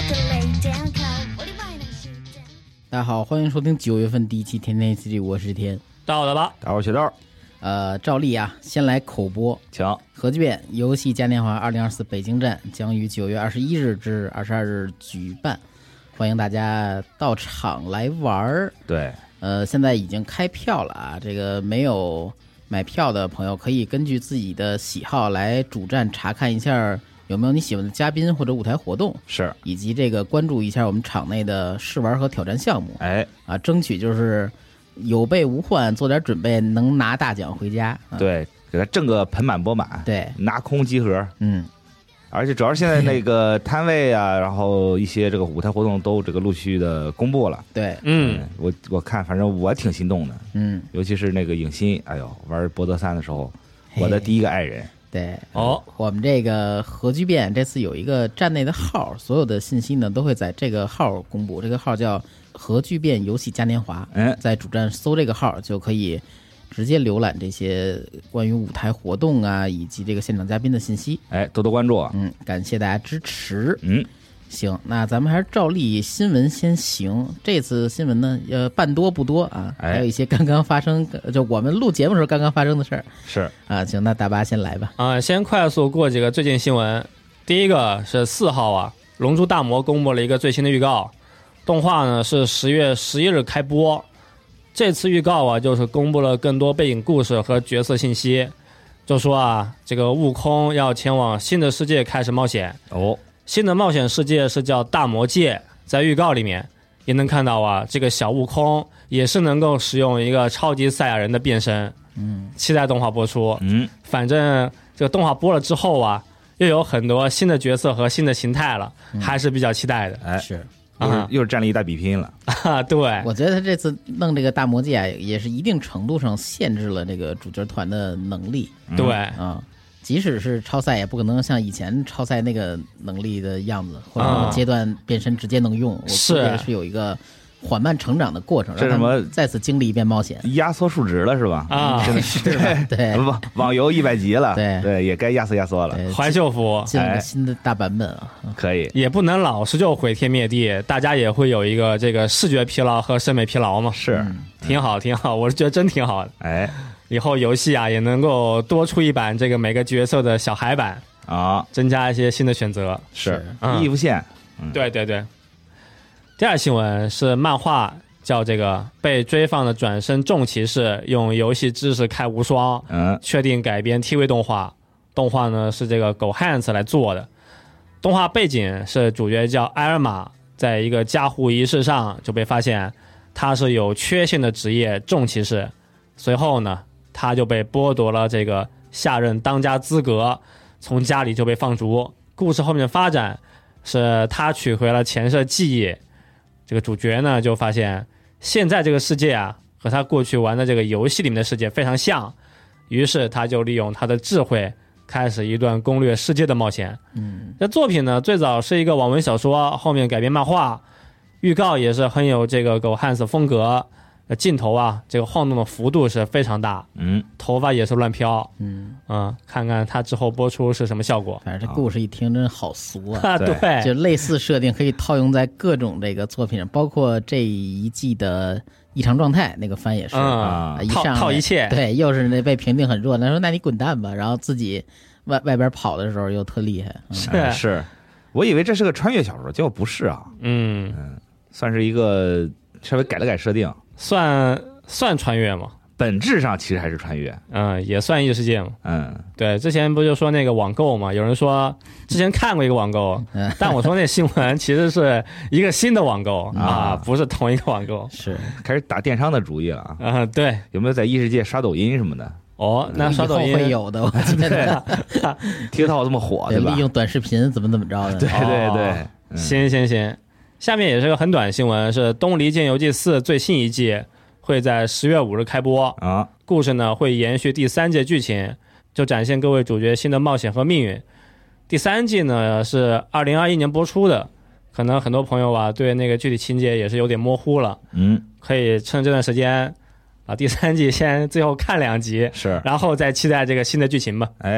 大家好，欢迎收听9月份第一期天天 ACG， 我是天。 大家好， 大家好，雪豆。 照例啊，先来口播， 请核聚变游戏嘉年华2024北京站将于9月21日至22日举办，欢迎大家到场来玩。 对， 现在已经开票了啊，这个没有买票的朋友可以根据自己的喜好来主站查看一下有没有你喜欢的嘉宾或者舞台活动， 是， 以及这个关注一下我们场内的试玩和挑战项目。争取就是有备无患，做点准备，能拿大奖回家。 对，给他挣个盆满钵满， 对， 拿空集合。而且主要是现在那个摊位啊，然后一些这个舞台活动都这个陆续的公布了。 对， 我看反正我挺心动的。尤其是那个影欣，哎呦，玩博德3的时候，我的第一个爱人。 对，我们这个核聚变这次有一个站内的号，所有的信息呢都会在这个号公布，这个号叫核聚变游戏嘉年华。在主站搜这个号就可以直接浏览这些关于舞台活动啊以及这个现场嘉宾的信息。 多多关注。 感谢大家支持。行，那咱们还是照例新闻先行。这次新闻呢，半多不多啊，还有一些刚刚发生，就我们录节目的时候刚刚发生的事儿。 是啊，行，那大巴先来吧。 先快速过几个最近新闻。第一个是4号啊，《龙珠大魔》公布了一个最新的预告，动画呢是10月11日开播。这次预告啊，就是公布了更多背景故事和角色信息，就说啊，这个悟空要前往新的世界开始冒险。新的冒险世界是叫大魔界，在预告里面也能看到啊，这个小悟空也是能够使用一个超级赛亚人的变身。期待动画播出。反正这个动画播了之后啊，又有很多新的角色和新的形态了，还是比较期待的。 是。 又是战力大比拼了对， 我觉得他这次弄这个大魔界啊，也是一定程度上限制了这个主角团的能力。 对， 即使是超赛，也不可能像以前超赛那个能力的样子，或者阶段变身直接能用。是有一个缓慢成长的过程， 这什么再次经历一遍冒险， 压缩数值了是吧？真的是对， 网游100级了， 对， 也该压缩了。 怀旧服进了个新的大版本啊， 可以， 也不能老是就毁天灭地，大家也会有一个这个视觉疲劳和审美疲劳嘛。 是， 挺好，我是觉得真挺好的。以后游戏啊也能够多出一版这个每个角色的小海版啊， 增加一些新的选择。 是衣服线。 对。第二新闻是漫画叫这个被追放的转生重骑士用游戏知识开无双，确定改编 TV 动画。动画呢是这个狗汉斯来做的。动画背景是主角叫埃尔玛，在一个加护仪式上就被发现他是有缺陷的职业重骑士，随后呢他就被剥夺了这个下任当家资格，从家里就被放逐。故事后面的发展是他取回了前世记忆，这个主角呢就发现现在这个世界啊和他过去玩的这个游戏里面的世界非常像，于是他就利用他的智慧开始一段攻略世界的冒险。这作品呢最早是一个网文小说，后面改编漫画，预告也是很有这个狗汉斯风格，镜头啊这个晃动的幅度是非常大，头发也是乱飘。看看他之后播出是什么效果。 反正这故事一听真好俗啊。对， 就类似设定可以套用在各种这个作品上，包括这一季的异常状态那个番也是一上套一切。 对，又是那被评定很弱，他说那你滚蛋吧，然后自己外边跑的时候又特厉害。 是我以为这是个穿越小说，结果不是啊。算是一个稍微改了改设定。 算穿越吗？ 本质上其实还是穿越。 也算异世界嘛。对，之前不就说那个网购嘛，有人说之前看过一个网购，但我说那新闻其实是一个新的网购啊，不是同一个网购。 是开始打电商的主意了啊。 对， 有没有在异世界刷抖音什么的？ 那刷抖音会有的，我记得 TikTok 这么火，对吧？ 利用短视频怎么着的？ 对。 行。下面也是个很短新闻，是《东离剑游记4》最新一季会在10月5日开播啊。故事呢会延续第3季剧情，就展现各位主角新的冒险和命运。第3季呢是2021年播出的，可能很多朋友啊对那个具体情节也是有点模糊了。可以趁这段时间第3季先最后看2集， 是， 然后再期待这个新的剧情吧。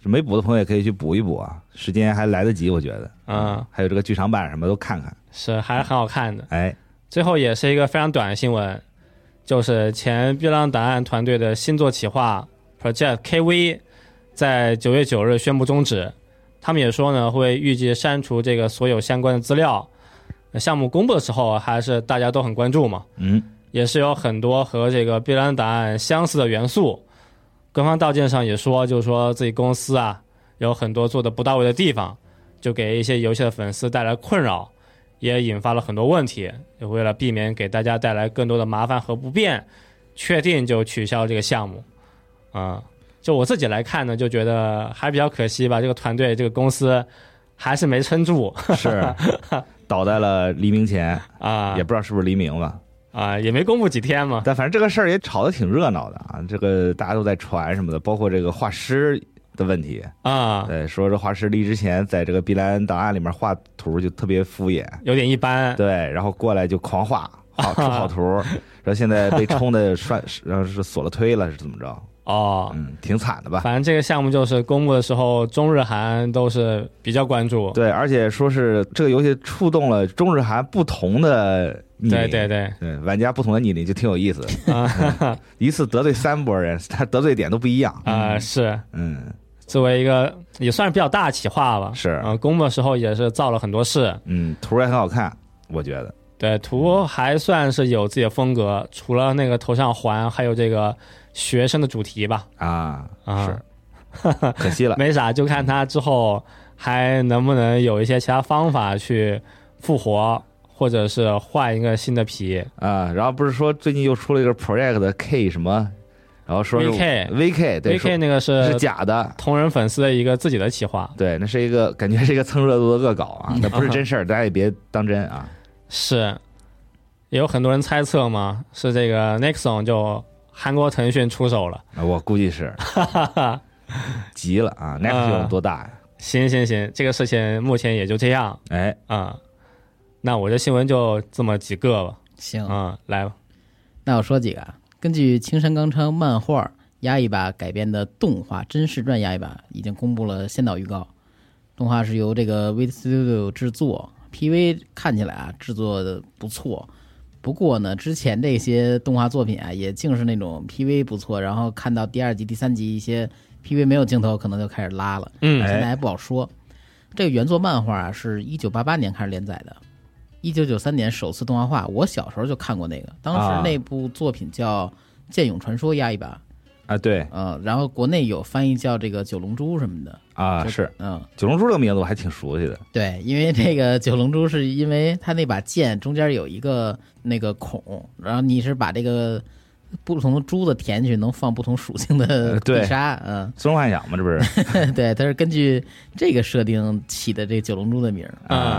没补的朋友也可以去补一补啊，时间还来得及，我觉得。还有这个剧场版什么都看看， 是还是很好看的。 哎， 最后也是一个非常短的新闻，就是前碧蓝档案团队的新作企划 Project KV 在9月9日宣布终止。他们也说呢，会预计删除这个所有相关的资料。项目公布的时候还是大家都很关注嘛，也是有很多和这个碧蓝档案相似的元素。官方道歉上也说，就是说自己公司啊有很多做的不到位的地方，就给一些游戏的粉丝带来困扰，也引发了很多问题。也为了避免给大家带来更多的麻烦和不便，确定就取消这个项目。就我自己来看呢，就觉得还比较可惜吧，这个团队这个公司还是没撑住， 是倒在了黎明前啊，也不知道是不是黎明吧。 也没公布几天嘛， 但反正这个事儿也炒得挺热闹的啊，这个大家都在传什么的，包括这个画师的问题啊，对，说这画师离之前在这个碧蓝档案里面画图就特别敷衍， 有点一般， 对，然后过来就狂画出好图，然后现在被冲的然后是锁了推了，是怎么着？挺惨的吧？ 反正这个项目就是公布的时候，中日韩都是比较关注， 对，而且说是这个游戏触动了中日韩不同的逆鳞， 对， 玩家不同的逆鳞就挺有意思的一次得罪3拨人，他得罪点都不一样是，作为一个也算是比较大的企划吧， 是公布的时候也是造了很多事， 图也很好看，我觉得， 对，图还算是有自己的风格，除了那个头上环，还有这个学生的主题吧， 是，可惜了， 没啥，就看他之后还能不能有一些其他方法去复活，或者是换一个新的皮然后不是说最近又出了一个 Project K 什么，然后说是 VK 对 VK 那个是假的， 同人粉丝的一个自己的企划， 对，那是一个感觉是一个蹭热度的恶搞啊，那不是真事儿，大家也别当真啊。 是，也有很多人猜测嘛，是这个 Nexon 就韩国腾讯出手了， 我估计是急了啊，Nexon 多大呀？ 行，这个事情目前也就这样，那我这新闻就这么几个吧。 行， 来吧。 那我说几个，根据青山刚昌漫画《压一把》改编的动画《真实传压一把》已经公布了先导预告，动画是由这个 Wit Studio 制作。PV 看起来啊，制作的不错，不过呢，之前这些动画作品啊，也竟是那种 PV 不错，然后看到第2集、第3集一些 PV 没有镜头，可能就开始拉了。现在还不好说。这个原作漫画啊，是1988年开始连载的，1993年首次动画化。我小时候就看过那个，当时那部作品叫《剑勇传说》压一把。 对， 然后国内有翻译叫这个九龙珠什么的是，九龙珠这个名字我还挺熟悉的。 对，因为这个九龙珠是因为它那把剑中间有一个那个孔，然后你是把这个不同的珠子填进去，能放不同属性的必杀。 孙幻想嘛，这不是？ 对，它是根据这个设定起的这九龙珠的名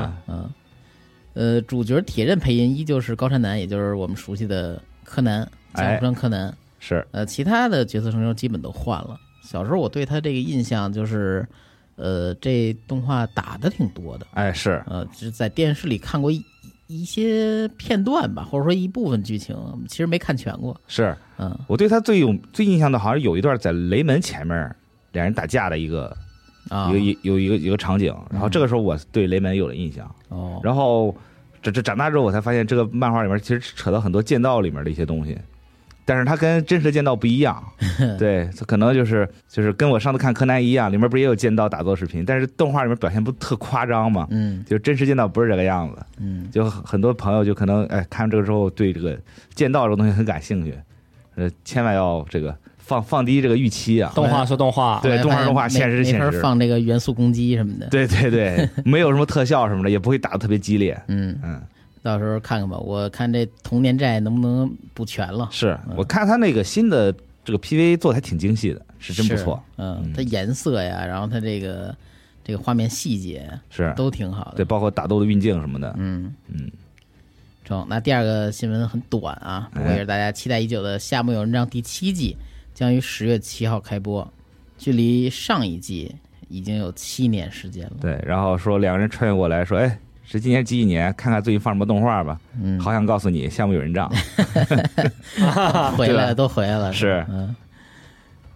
主角铁刃配音依旧是高山南，也就是我们熟悉的柯南，江户川柯南。 是， 其他的角色声优基本都换了。小时候我对他这个印象就是，这动画打的挺多的。 是， 就是在电视里看过一些片段吧，或者说一部分剧情，其实没看全过。 是，我对他最印象的，好像有一段在雷门前面两人打架的一个场景，然后这个时候我对雷门有了印象。然后这长大之后我才发现，这个漫画里面其实扯到很多剑道里面的一些东西。但是它跟真实的剑道不一样，对，可能就是跟我上次看柯南一样，里面不是也有剑道打斗视频，但是动画里面表现不特夸张嘛，就真实剑道不是这个样子，就很多朋友就可能看这个之后对这个剑道这个东西很感兴趣，千万要这个放低这个预期啊。 动画说动画， 对，动画，现实是现实。 没法放这个元素攻击什么的。 对，没有什么特效什么的，也不会打得特别激烈。 到时候看看吧，我看这童年债能不能补全了。 是，我看他那个新的这个 PV 做的还挺精细的，是真不错。 它颜色呀，然后它这个画面细节是都挺好的。 对，包括打斗的运镜什么的。 成。那第二个新闻很短啊，不过也是大家期待已久的《夏目友人帐》第7季将于10月7号开播，距离上一季已经有7年时间了。 对，然后说两个人穿越过来说，是今年几年，看看最近放什么动画吧。好想告诉你，《夏目友人帐》 回来了，都回来了。 是，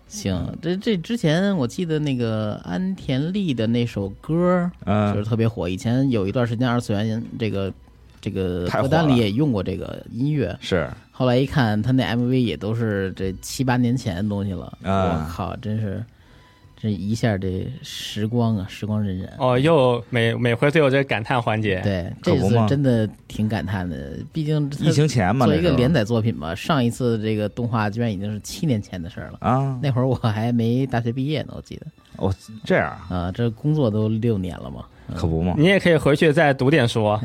行，这之前我记得那个安田利的那首歌，就是特别火。以前有一段时间二次元这个歌单里也用过这个音乐， 是。 后来一看，他那 MV 也都是这7、8年前的东西了。我靠，真是这一下这时光荏苒。 哦，又每回都有这个感叹环节。 对，这次真的挺感叹的，毕竟疫情前嘛， 做一个连载作品嘛，上一次这个动画居然已经是7年前的事了啊！那会儿我还没大学毕业呢，我记得。 哦，这样啊，这工作都6年了嘛。 可不嘛， 你也可以回去再读点书。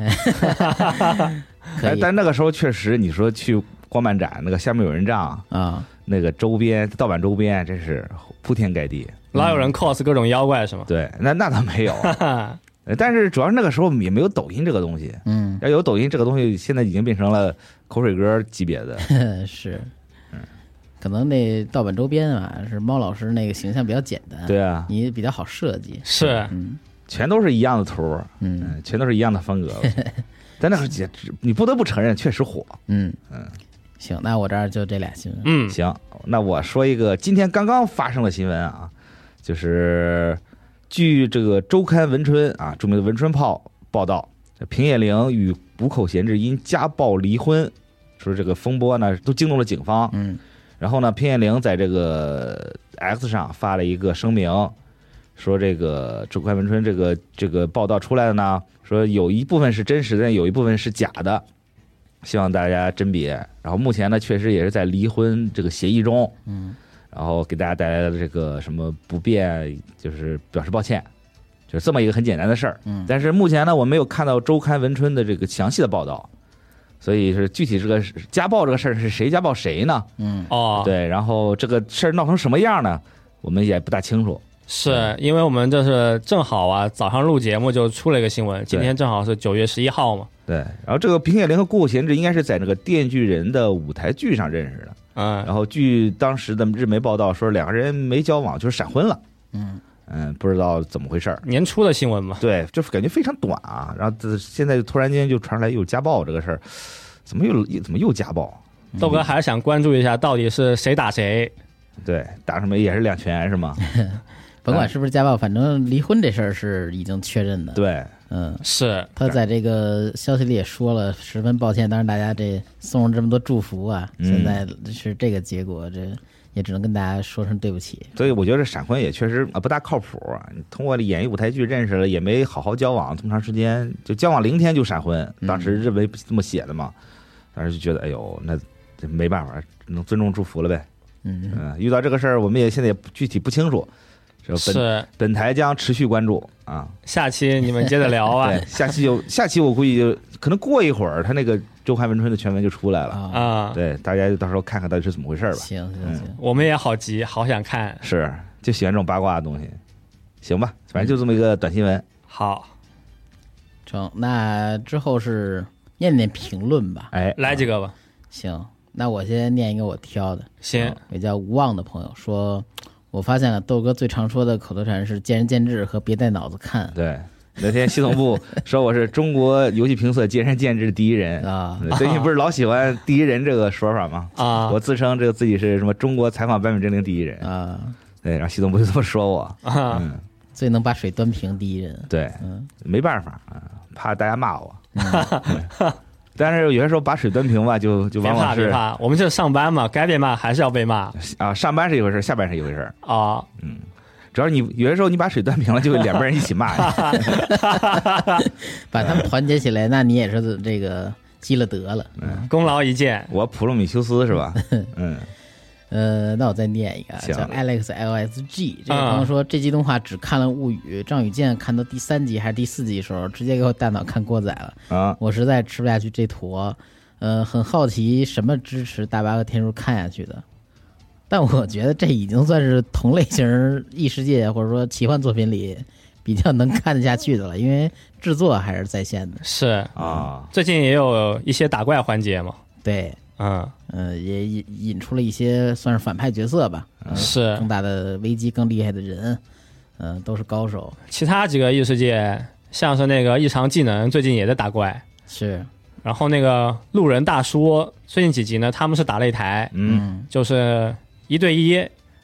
但那个时候确实，你说去光漫展那个下面有人帐啊，那个周边盗版周边真是铺天盖地， 老有人 cos 各种妖怪是吗？ 对，那倒没有。但是主要是那个时候也没有抖音这个东西，要有抖音这个东西，现在已经变成了口水歌级别的。 是，可能那盗版周边啊，是猫老师那个形象比较简单， 对啊， 你比较好设计， 是， 全都是一样的图，全都是一样的风格。但那个你不得不承认，确实火。 行，那我这儿就这俩新闻。 行，那我说一个今天刚刚发生的新闻啊，就是据这个周刊文春啊，著名的文春炮报道，平野绫与谷口贤治因家暴离婚，说这个风波呢都惊动了警方。然后呢，平野绫在这个 X 上发了一个声明，说这个周刊文春这个报道出来的呢，说有一部分是真实的，有一部分是假的，希望大家甄别。然后目前呢，确实也是在离婚这个协议中，然后给大家带来的这个什么不便，就是表示抱歉，就是这么一个很简单的事儿。但是目前呢，我没有看到周刊文春的这个详细的报道，所以是具体这个家暴这个事儿是谁家暴谁呢？对，然后这个事儿闹成什么样呢？我们也不大清楚。 是因为我们这是正好啊，早上录节目就出了一个新闻，今天正好是9月11号嘛。 对，然后这个平野绫和谷口贤治应该是在那个《电锯人》的舞台剧上认识的。然后据当时的日媒报道说，两个人没交往，就是闪婚了。不知道怎么回事。 年初的新闻嘛。 对，就是感觉非常短啊。然后现在突然间就传出来有家暴这个事儿，怎么又家暴？ 豆哥还是想关注一下，到底是谁打谁？ 对，打什么也是2拳是吗？ 甭管是不是家暴，反正离婚这事儿是已经确认的。 对， 是他在这个消息里也说了，十分抱歉，当然大家这送了这么多祝福啊，现在是这个结果，这也只能跟大家说声对不起。 所以我觉得这闪婚也确实不大靠谱啊！你通过演艺舞台剧认识了，也没好好交往这么长时间，就交往0天就闪婚，当时日文这么写的嘛，当时就觉得哎呦，那这没办法，只能尊重祝福了呗。遇到这个事儿，我们也现在也具体不清楚。本台将持续关注啊， 下期你们接着聊啊。 对，下期我估计就可能过一会儿，他那个周刊文春的全文就出来了啊。对，大家就到时候看看到底是怎么回事吧。 行， 我们也好急，好想看。 是，就喜欢这种八卦的东西。行吧，反正就这么一个短新闻。 好， 成，那之后是念评论吧。 来几个吧。 行，那我先念一个我挑的。 行， 也叫无望的朋友说。我发现了豆哥最常说的口头禅是见仁见智和别带脑子看。 对，那天系统部说我是中国游戏评测见仁见智的第一人啊。最近不是老喜欢第一人这个说法吗？啊，我自称这个自己是什么中国采访版本证明第一人啊。对，然后系统部就这么说我啊。 最能把水端平第一人。 对，没办法啊，怕大家骂我。但是有些时候把水端平吧，就往往是别怕，我们这上班嘛，该被骂还是要被骂啊。上班是一回事，下班是一回事啊。主要你有些时候你把水端平了，就会两边人一起骂你， 把他们团结起来，那你也是这个积了德了， 功劳一件。 我普罗米修斯是吧？ 那我再念一个，叫 Alex LSG。这个朋友说，这集动画只看了《物语》，张雨健看到第3集还是第4集的时候，直接给我大脑看锅仔了啊！我实在吃不下去这坨，很好奇什么支持大巴和天叔看下去的。但我觉得这已经算是同类型异世界或者说奇幻作品里比较能看得下去的了，因为制作还是在线的。 是啊，最近也有一些打怪环节嘛。 对。也引出了一些算是反派角色吧， 是更大的危机、更厉害的人，都是高手。 其他几个异世界，像是那个异常技能，最近也在打怪。 是， 然后那个路人大叔，最近几集呢，他们是打擂台，就是1对1，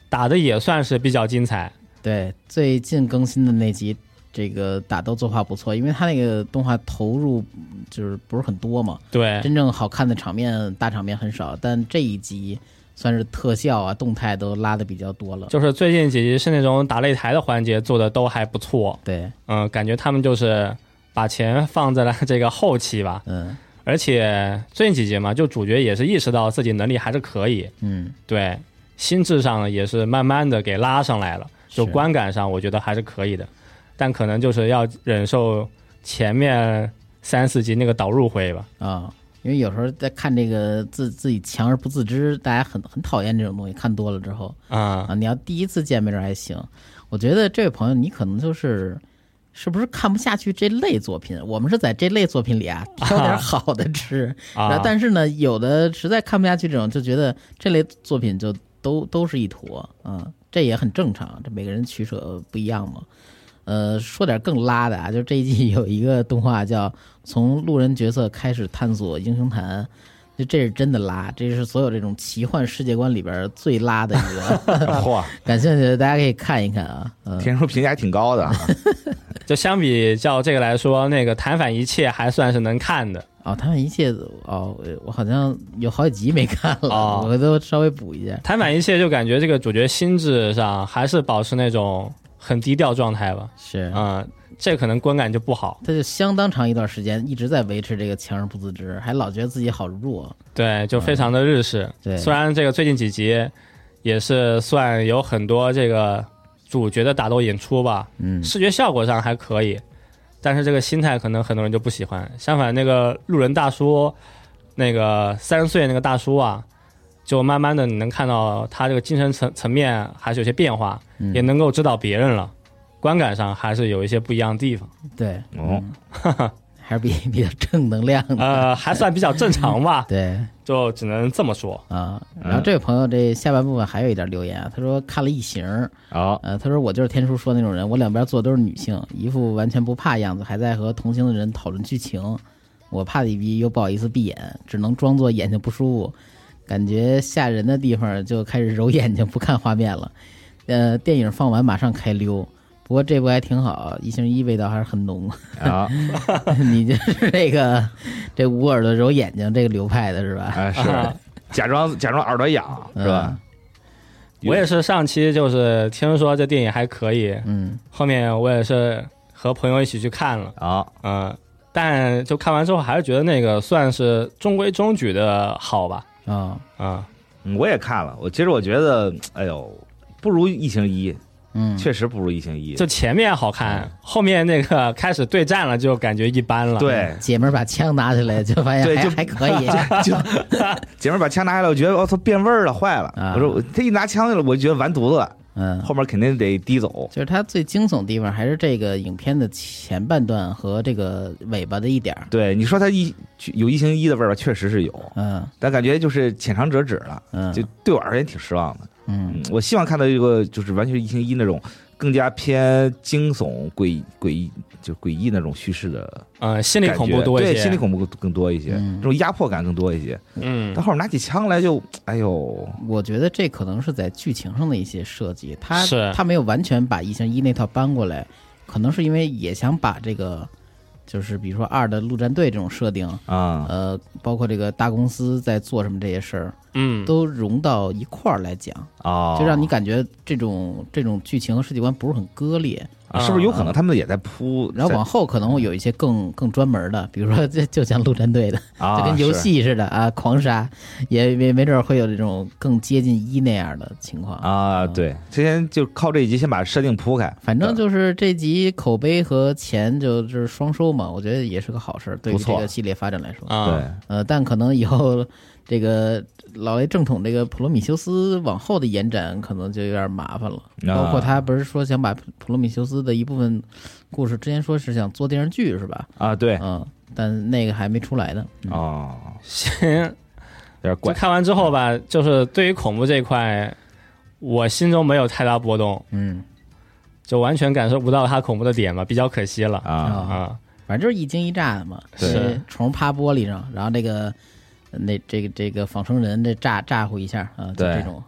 打的也算是比较精彩。 对，最近更新的那集，这个打斗作画不错，因为他那个动画投入就是不是很多嘛， 对， 真正好看的场面大场面很少，但这一集算是特效啊动态都拉的比较多了。 就是最近几集是那种打擂台的环节做的都还不错。 对， 感觉他们就是把钱放在了这个后期吧。而且最近几集嘛，就主角也是意识到自己能力还是可以。对，心智上也是慢慢的给拉上来了，就观感上我觉得还是可以的。但可能就是要忍受前面3-4集那个导入会吧。 因为有时候在看这个自己强而不自知，大家很讨厌这种东西，看多了之后你要第一次见没准还行。我觉得这位朋友你可能是不是看不下去这类作品？我们是在这类作品里挑点好的吃但是呢有的实在看不下去这种，就觉得这类作品就都是一坨这也很正常，这每个人取舍不一样嘛。说点更拉的就这一季有一个动画叫从路人角色开始探索英雄坛，就这是真的拉，这是所有这种奇幻世界观里边最拉的一个感兴趣的大家可以看一看听说评价还挺高的就相比较这个来说，那个弹反一切还算是能看的弹反一切我好像有好几集没看了我都稍微补一下。 弹反一切就感觉这个主角心智上还是保持那种很低调状态吧。 是这可能观感就不好。 他就相当长一段时间一直在维持这个强而不自知，还老觉得自己好弱。 对，就非常的日式。 对， 虽然这个最近几集也是算有很多这个主角的打斗演出吧，视觉效果上还可以，但是这个心态可能很多人就不喜欢。相反，那个路人大叔，那个30岁那个大叔就慢慢的你能看到他这个精神层面还是有些变化，也能够指导别人了，观感上还是有一些不一样的地方。 对，还是比较正能量的， 还算比较正常吧。 对， 就只能这么说然后这位朋友这下半部分还有一点留言他说看了异形他说我就是天叔说那种人，我两边坐都是女性，一副完全不怕样子，还在和同行的人讨论剧情，我怕的一逼又不好意思闭眼，只能装作眼睛不舒服，感觉吓人的地方就开始揉眼睛不看画面了。电影放完马上开溜，不过这部还挺好，异形1味道还是很浓你就是这捂耳朵揉眼睛这个流派的是吧？ 是假装耳朵痒是吧？ 我也是上期就是听说这电影还可以，后面我也是和朋友一起去看了但就看完之后还是觉得那个算是中规中矩的好吧。 我也看了，其实我觉得不如异形1，确实不如异形1。 就前面好看，后面那个开始对战了就感觉一般了。 对， 姐们把枪拿起来就发现还可以， 就姐们把枪拿下来，我觉得我操变味儿了，坏了。我说他一拿枪去了，我就觉得完犊子了。后面肯定得低走。 就是它最惊悚的地方还是这个影片的前半段和这个尾巴的一点。 对，你说它有异形1的味儿吧，确实是有。但感觉就是浅尝辄止了。就对我而言挺失望的。我希望看到一个就是完全是异形1那种更加偏惊悚、诡异那种叙事的， 心理恐怖多一些， 对，心理恐怖更多一些，这种压迫感更多一些。但后面拿起枪来就， 我觉得这可能是在剧情上的一些设计，他没有完全把异形1那套搬过来，可能是因为也想把这个。就是比如说2的陆战队这种设定包括这个大公司在做什么这些事儿，都融到一块儿来讲就让你感觉这种剧情和世界观不是很割裂。 是不是有可能他们也在铺？ 然后往后可能会有一些更专门的，比如说就像陆战队的就跟游戏似的狂杀，也没准会有这种更接近1那样的情况对，之前就靠这一集先把设定铺开， 反正就是这集口碑和钱就是双收嘛，我觉得也是个好事，对于这个系列发展来说对但可能以后这个老雷正统这个普罗米修斯往后的延展可能就有点麻烦了，包括他不是说想把普罗米修斯的一部分故事之前说是想做电视剧是吧？ 对， 但那个还没出来呢。 行， 有点怪。 看完之后吧，就是对于恐怖这一块，我心中没有太大波动，就完全感受不到它恐怖的点嘛，比较可惜了反正就是一惊一乍的嘛，是虫趴玻璃上，然后这个仿生人这咋呼一下就这种。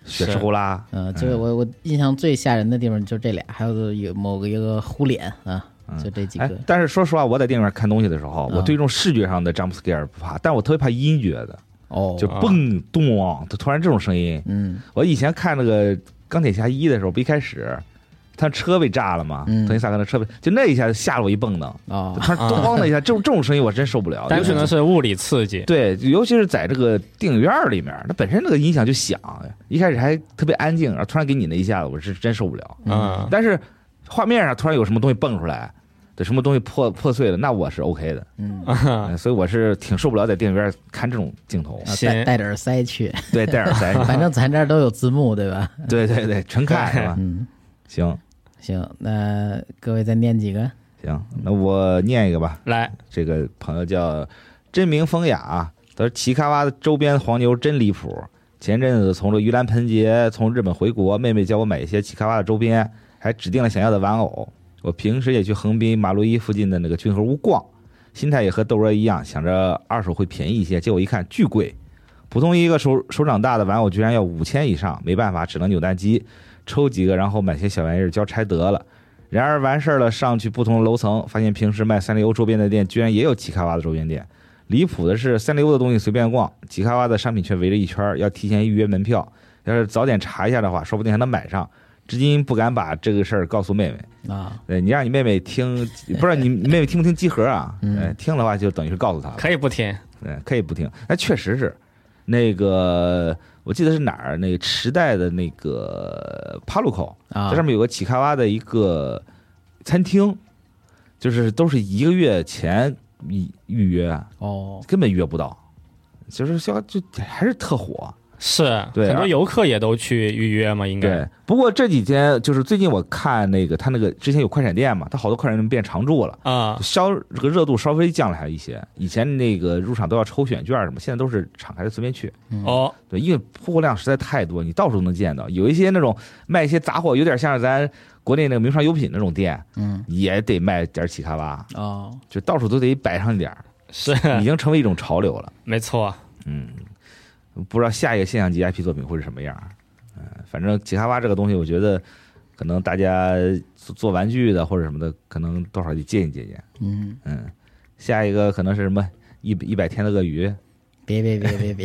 血池呼啦。 就是我印象最吓人的地方就这俩，还有某一个呼脸啊，就这几个。 但是说实话，我在电影院看东西的时候，我对这种视觉上的 jump scare 不怕，但我特别怕音觉的。就蹦咚，就突然这种声音。我以前看那个钢铁侠1的时候，不一开始他车被炸了嘛，托尼萨克的车就那一下吓了我一蹦的突然咚的一下，这种声音我真受不了。 单纯的是物理刺激。 对，尤其是在这个电影院里面，它本身这个音响就响，一开始还特别安静，然后突然给你那一下子，我是真受不了。但是画面上突然有什么东西蹦出来。什么东西破碎了，那我是 OK 的，所以我是挺受不了在电影院看这种镜头， 戴着耳塞去， 对，戴耳塞， 反正咱这儿都有字幕，对吧？ 对对对，纯看是吧？行， 那各位再念几个？ 行，那我念一个吧。 来， 这个朋友叫真名风雅，他说奇卡哇的周边黄牛真离谱。前阵子从这盂兰盆节从日本回国，妹妹叫我买一些奇卡哇的周边，还指定了想要的玩偶。我平时也去横滨马路一附近的那个君和屋逛，心态也和豆儿一样，想着二手会便宜一些，结果一看巨贵，普通一个手掌大的玩偶居然要5000以上，没办法只能扭蛋机抽几个，然后买些小玩意儿交差得了。然而完事了，上去不同楼层，发现平时卖三丽鸥周边的店居然也有奇卡哇的周边店。离谱的是，三丽鸥的东西随便逛，奇卡哇的商品却围着一圈，要提前预约门票，要是早点查一下的话，说不定还能买上。至今不敢把这个事儿告诉妹妹啊！ 对，你让你妹妹听，不知道你妹妹听不听集合啊？听的话就等于是告诉她了。 可以不听， 可以不听。那确实是，那个我记得是哪儿？那个池袋的那个帕路口这上面有个奇卡哇的一个餐厅，就是都是1个月前预约根本约不到，就是就还是特火。 是，对，很多游客也都去预约嘛，应该。 对，不过这几天就是最近我看那个他那个之前有快闪店嘛，他好多快闪店变常驻了啊，这个热度稍微降了一些。以前那个入场都要抽选券什么，现在都是敞开的随便去。对，因为铺货量实在太多，你到处都能见到。有一些那种卖一些杂货，有点像咱国内那个名创优品那种店，也得卖点奇卡哇就到处都得摆上一点， 是已经成为一种潮流了。 没错， 不知道下一个现象级 IP 作品会是什么样。反正奇卡哇这个东西，我觉得可能大家做玩具的或者什么的，可能多少得借鉴借鉴。下一个可能是什么100天的鳄鱼？ 别，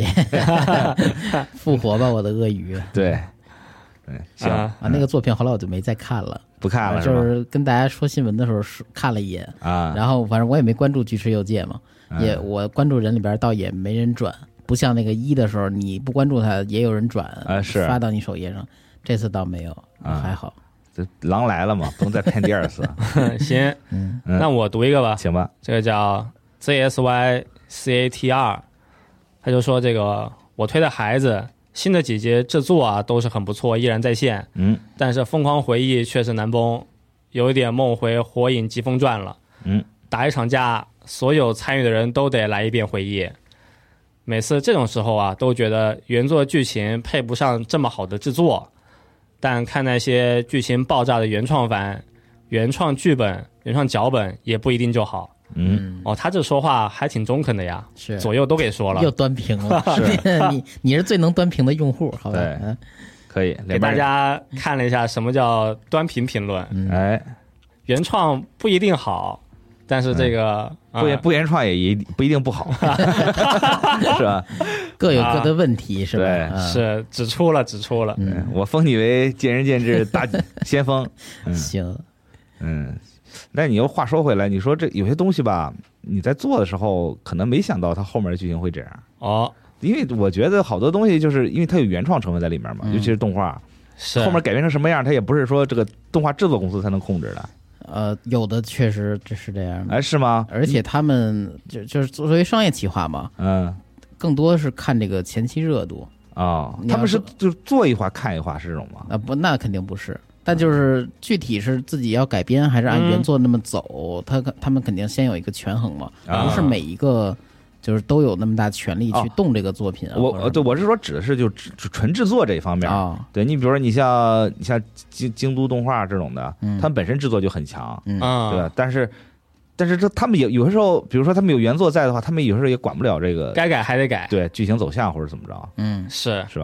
复活吧我的鳄鱼！ 对，行那个作品后来我就没再看了， 不看了， 就是跟大家说新闻的时候看了一眼然后反正我也没关注巨石右介嘛，我关注人里边倒也没人转。不像那个1的时候，你不关注他也有人转是发到你首页上，这次倒没有还好。 这狼来了嘛，不能再骗第2次。 行，那我读一个吧， 行吧。 这个叫 ZSYCATR， 他就说这个我推的孩子新的几集制作都是很不错，依然在线。但是疯狂回忆确实难崩，有一点梦回火影疾风传了。打一场架，所有参与的人都得来一遍回忆。每次这种时候都觉得原作剧情配不上这么好的制作，但看那些剧情爆炸的原创番、原创剧本、原创脚本也不一定就好。他这说话还挺中肯的呀， 是左右都给说了， 又端评了。是你是最能端评的用户，好吧？ 对，可以给大家看了一下什么叫端评评论。原创不一定好。但是这个不原创也不一定不好，是吧？ 各有各的问题，是吧？ 对， 是指出了。 我封你为见仁见智大先锋。 行， 那你又话说回来，你说这有些东西吧，你在做的时候可能没想到它后面的剧情会这样因为我觉得好多东西就是因为它有原创成分在里面嘛，尤其是动画，后面改编成什么样，它也不是说这个动画制作公司才能控制的。 有的确实是这样的， 是吗？ 而且他们就是作为商业企划嘛，更多是看这个前期热度他们是就是做一话看一话是这种吗？ 不，那肯定不是。但就是具体是自己要改编还是按原作那么走，他们肯定先有一个权衡嘛，不是每一个就是都有那么大权力去动这个作品。 我是说指的是就纯制作这一方面对，你比如说你像京都动画这种的，他们本身制作就很强对吧？但是这他们有些时候，比如说他们有原作在的话，他们有时候也管不了这个， 该改还得改， 对剧情走向或者怎么着， 是吧？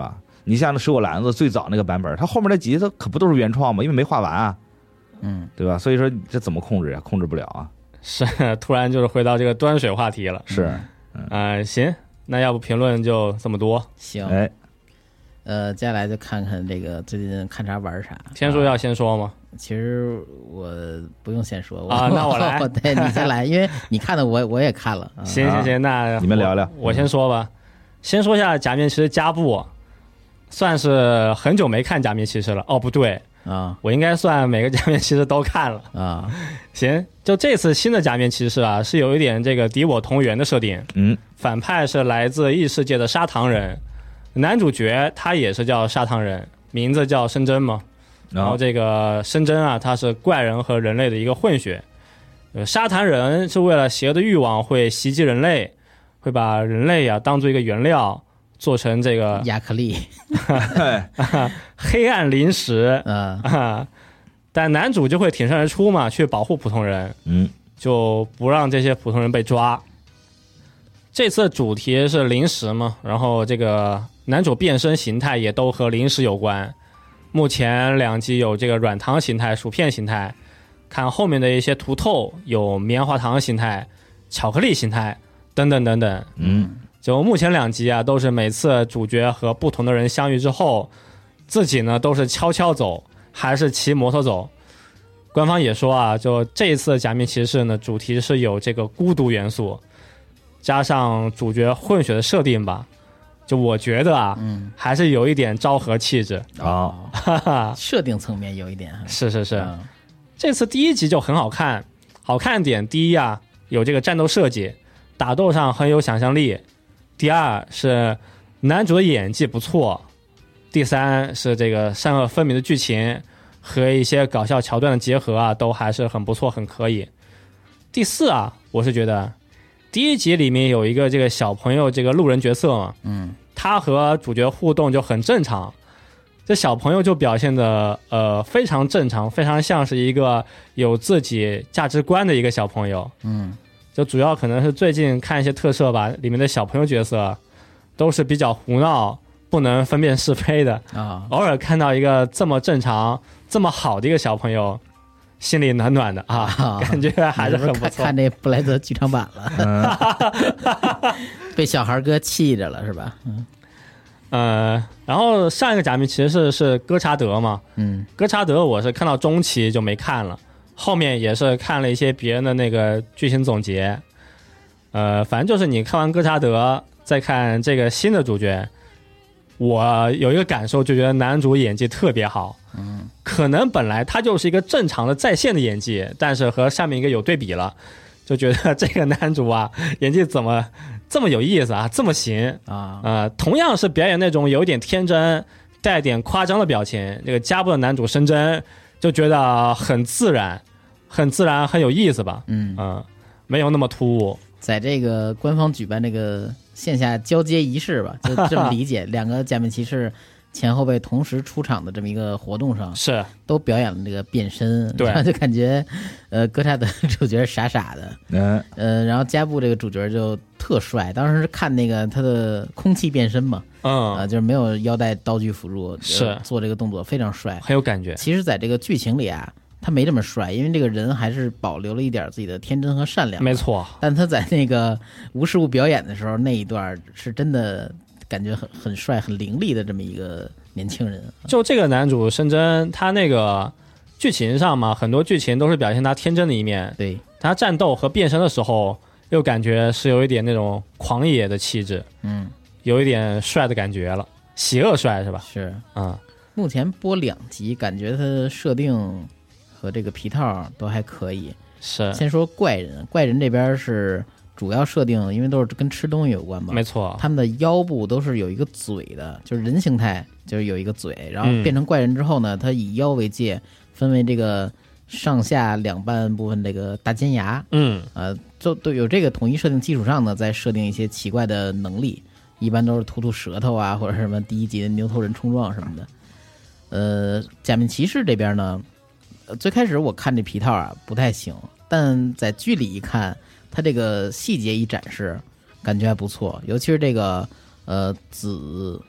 你像那水果篮子最早那个版本，它后面那几集它可不都是原创吗？因为没画完啊，对吧？所以说这怎么控制呀？控制不了啊。 是，突然就是回到这个端水话题了。 是， 行，那要不评论就这么多。 行，接下来就看看这个最近看啥玩啥。 天叔要先说吗？ 其实我不用先说那我来。 对，你先来，因为你看的我也看了。 行，那你们聊聊， 我先说吧。先说一下假面骑士加布，算是很久没看假面骑士了。哦，不对啊， 我应该算每个假面骑士都看了啊。 行，就这次新的假面骑士啊，是有一点这个敌我同源的设定。反派是来自异世界的砂糖人，男主角他也是叫砂糖人，名字叫深真嘛。然后这个深真啊，他是怪人和人类的一个混血。砂糖人是为了邪恶的欲望会袭击人类，会把人类啊当做一个原料，做成这个亚克力黑暗灵石。但男主就会挺身而出嘛，去保护普通人，就不让这些普通人被抓。这次主题是灵石嘛，然后这个男主变身形态也都和灵石有关。目前2集有这个软糖形态、薯片形态，看后面的一些图透有棉花糖形态、巧克力形态等等等等。就目前2集啊，都是每次主角和不同的人相遇之后，自己呢都是悄悄走，还是骑摩托走。官方也说啊，就这一次假面骑士呢，主题是有这个孤独元素，加上主角混血的设定吧。就我觉得啊，还是有一点昭和气质啊，设定层面有一点。 是，这次第1集就很好看，好看点第一啊，有这个战斗设计，打斗上很有想象力；第二是男主的演技不错；第3是这个善恶分明的剧情和一些搞笑桥段的结合啊，都还是很不错，很可以。第4啊，我是觉得第1集里面有一个这个小朋友这个路人角色嘛，他和主角互动就很正常，这小朋友就表现的非常正常，非常像是一个有自己价值观的一个小朋友。就主要可能是最近看一些特摄吧，里面的小朋友角色都是比较胡闹，不能分辨是非的啊。偶尔看到一个这么正常、这么好的一个小朋友，心里暖暖的啊，感觉还是很不错。 看这布莱泽剧场版了，被小孩哥气着了是吧？ 然后上一个假面骑士是哥查德嘛，哥查德我是看到中期就没看了，后面也是看了一些别人的那个剧情总结。反正就是你看完哥查德再看这个新的主角，我有一个感受，就觉得男主演技特别好。可能本来他就是一个正常的在线的演技，但是和上面一个有对比了，就觉得这个男主啊演技怎么这么有意思啊，这么行啊！同样是表演那种有点天真带点夸张的表情，这个加布的男主深真就觉得很自然很有意思吧。没有那么突兀。 在这个官方举办这个线下交接仪式吧，就这么理解2个假面骑士前后辈同时出场的这么一个活动上， 是都表演了这个变身， 对， 就感觉哥查德主角傻傻的，然后加布这个主角就特帅，当时是看那个他的空气变身嘛，就是没有腰带道具辅助， 是做这个动作非常帅， 很有感觉。 其实在这个剧情里啊，他没这么帅，因为这个人还是保留了一点自己的天真和善良， 没错。 但他在那个无实物表演的时候，那一段是真的感觉很帅、很凌厉的这么一个年轻人。 就这个男主深真，他那个剧情上嘛，很多剧情都是表现他天真的一面。 对， 他战斗和变身的时候，又感觉是有一点那种狂野的气质，有一点帅的感觉了，邪恶帅是吧？ 是目前播2集，感觉他的设定和这个皮套都还可以。 是， 先说怪人这边是主要设定，因为都是跟吃东西有关嘛， 没错。 他们的腰部都是有一个嘴的，就是人形态，就是有一个嘴，然后变成怪人之后呢，他以腰为界，分为这个上下2半部分这个大尖牙，都有这个统一设定基础上呢，再设定一些奇怪的能力，一般都是吐舌头啊，或者什么第1集的牛头人冲撞什么的。假面骑士这边呢，最开始我看这皮套啊不太行，但在剧里一看，它这个细节一展示，感觉还不错，尤其是这个紫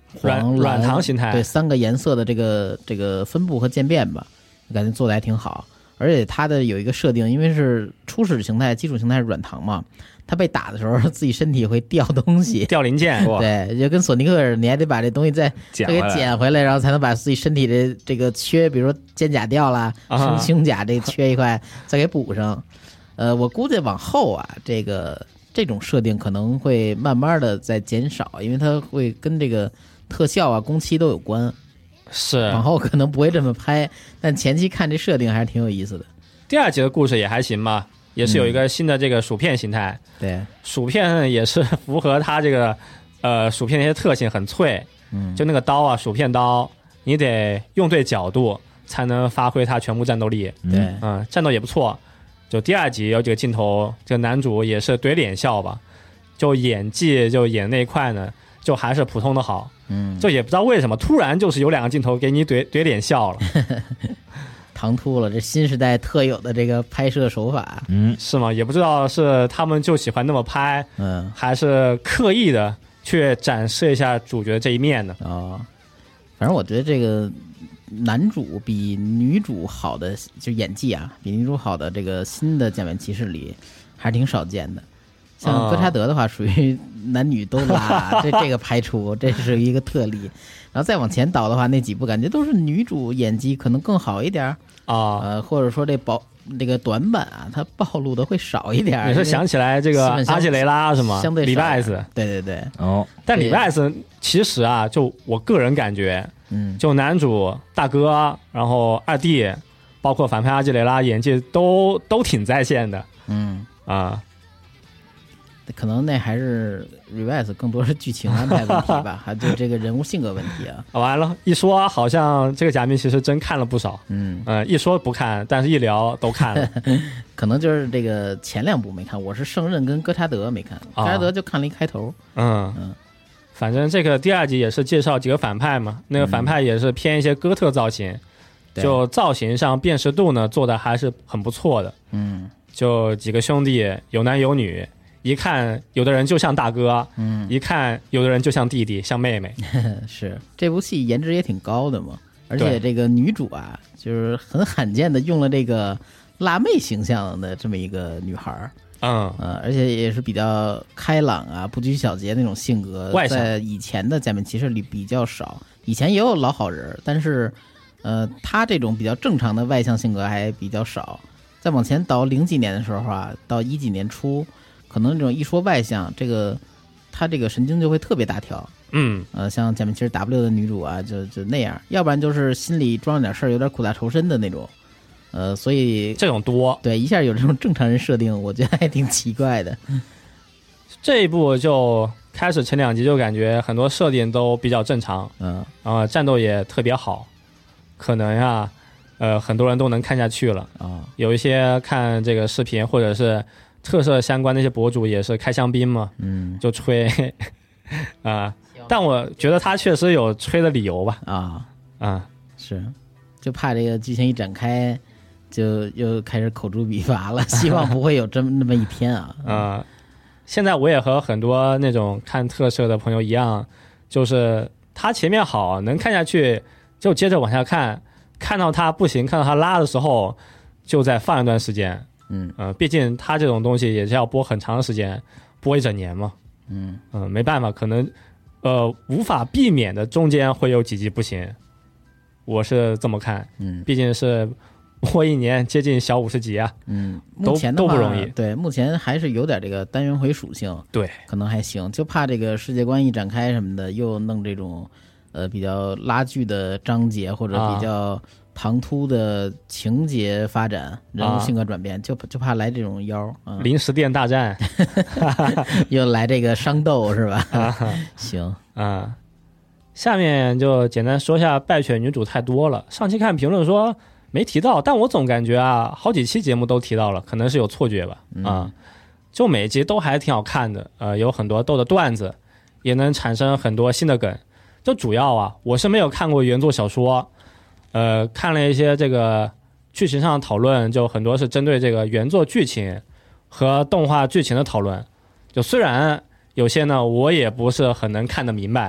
软糖形态， 对，3个颜色的这个分布和渐变吧，感觉做的还挺好。而且它的有一个设定，因为是初始形态、基础形态是软糖嘛，它被打的时候自己身体会掉东西， 掉零件， 对，就跟索尼克似的，你还得把这东西再给捡回来，然后才能把自己身体的这个缺，比如说肩甲掉了，胸甲这缺一块再给补上。我估计往后啊，这种设定可能会慢慢的在减少，因为它会跟这个特效啊、工期都有关。 是， 往后可能不会这么拍，但前期看这设定还是挺有意思的。 第2集的故事也还行吧，也是有一个新的这个薯片形态。 对， 薯片也是符合它这个薯片的一些特性，很脆。就那个刀啊，薯片刀，你得用对角度才能发挥它全部战斗力。 对， 战斗也不错。就第2集有几个镜头，这个男主也是怼脸笑吧，就演技就演那一块呢，就还是普通的好。就也不知道为什么突然就是有2个镜头给你怼脸笑了。 唐突了，这新时代特有的这个拍摄手法。 是吗？也不知道是他们就喜欢那么拍，还是刻意的去展示一下主角这一面呢？ 反正我觉得这个男主比女主好的，就演技啊，比女主好的这个新的假面骑士里还是挺少见的。像哥查德的话，属于男女都拉，这个排除，这是一个特例。然后再往前倒的话，那几部感觉都是女主演技可能更好一点或者说这个短板啊，它暴露的会少一点。 你是想起来这个阿基雷拉是吗？ 相对李拜斯， 对。 但李拜斯其实啊，就我个人感觉，就男主大哥，然后2弟，包括反派阿基雷拉，演技都挺在线的。 可能那还是 Revice 更多是剧情安排问题吧，还就这个人物性格问题啊。 完了，一说好像这个假面骑士真看了不少。一说不看，但是一聊都看了。 可能就是这个前2部没看，我是圣刃跟哥查德没看，哥查德就看了一开头。 反正这个第2集也是介绍几个反派嘛，那个反派也是偏一些哥特造型，就造型上辨识度呢做的还是很不错的。就几个兄弟有男有女。一看有的人就像大哥，一看有的人就像弟弟，像妹妹。 是，这部戏颜值也挺高的嘛，而且这个女主啊，就是很罕见的用了这个辣妹形象的这么一个女孩。而且也是比较开朗啊，不拘小节那种性格，在以前的假面骑士里比较少。以前也有老好人，但是她这种比较正常的外向性格还比较少。再往前倒00几年的时候啊，到10几年初。可能这种一说外向，他这个神经就会特别大条。像假面骑士 W 的女主啊，就那样，要不然就是心里装着点事儿，有点苦大仇深的那种。所以这种多， 对，一下有这种正常人设定，我觉得还挺奇怪的。 这一部就开始前2集就感觉很多设定都比较正常，战斗也特别好，可能呀，很多人都能看下去了有一些看这个视频或者是。特色相关的一些博主也是开香槟嘛，就吹但我觉得他确实有吹的理由吧。 是，就怕这个剧情一展开，就又开始口诛笔伐了。希望不会有那么一天啊。 现在我也和很多那种看特摄的朋友一样，就是他前面好能看下去，就接着往下看，看到他不行，看到他拉的时候，就再放一段时间。毕竟他这种东西也是要播很长的时间，播1整年嘛。没办法，可能无法避免的中间会有几集不行，我是这么看。毕竟是播1年接近小50集啊。 目前都不容易。 对，目前还是有点这个单元回属性。 对， 可能还行，就怕这个世界观一展开什么的，又弄这种比较拉锯的章节或者比较。唐突的情节发展，人物性格转变，就怕来这种妖。 零食店大战， 又来这个商斗是吧？行下面就简单说一下败犬女主太多了。上期看评论说没提到，但我总感觉啊，好几期节目都提到了，可能是有错觉吧。就每集都还挺好看的，有很多逗的段子，也能产生很多新的梗。就主要啊，我是没有看过原作小说。看了一些这个剧情上的讨论，就很多是针对这个原作剧情和动画剧情的讨论。就虽然有些呢，我也不是很能看得明白，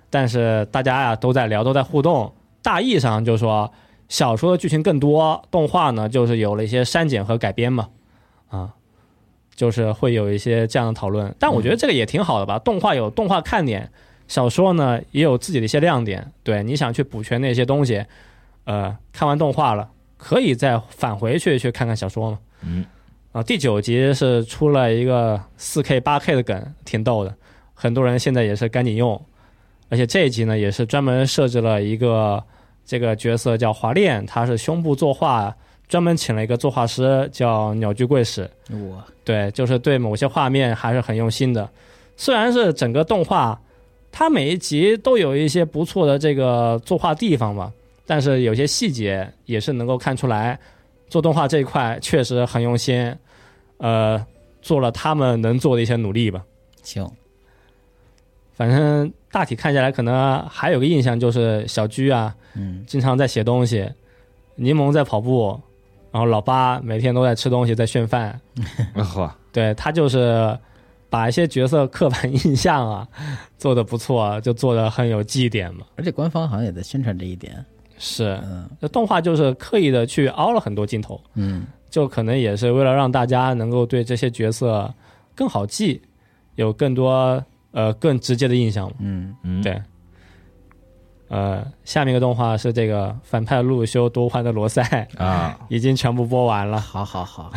但是大家呀都在聊，都在互动。大意上就是说，小说的剧情更多，动画呢就是有了一些删减和改编嘛，就是会有一些这样的讨论。但我觉得这个也挺好的吧，动画有动画看点，小说呢也有自己的一些亮点。对，你想去补全那些东西，看完动画了，可以再返回去看看小说嘛。第9集是出了一个 4K 8K 的梗，挺逗的，很多人现在也是赶紧用。而且这一集呢也是专门设置了一个这个角色叫华恋，他是胸部作画，专门请了一个作画师叫鸟居贵史。对，就是对某些画面还是很用心的。虽然是整个动画它每一集都有一些不错的这个作画地方吧，但是有些细节也是能够看出来做动画这一块确实很用心，做了他们能做的一些努力吧。 行， 反正大体看下来，可能还有个印象就是小居啊，经常在写东西，柠檬在跑步，然后老八每天都在吃东西，在炫饭。对，他就是把一些角色刻板印象啊做得不错，就做得很有记忆点嘛。 而且官方好像也在宣传这一点。 是，动画就是刻意的去凹了很多镜头，就可能也是为了让大家能够对这些角色更好记，有更多更直接的印象。对。下面一个动画是这个反派陆修多欢的罗塞啊，已经全部播完了。 好。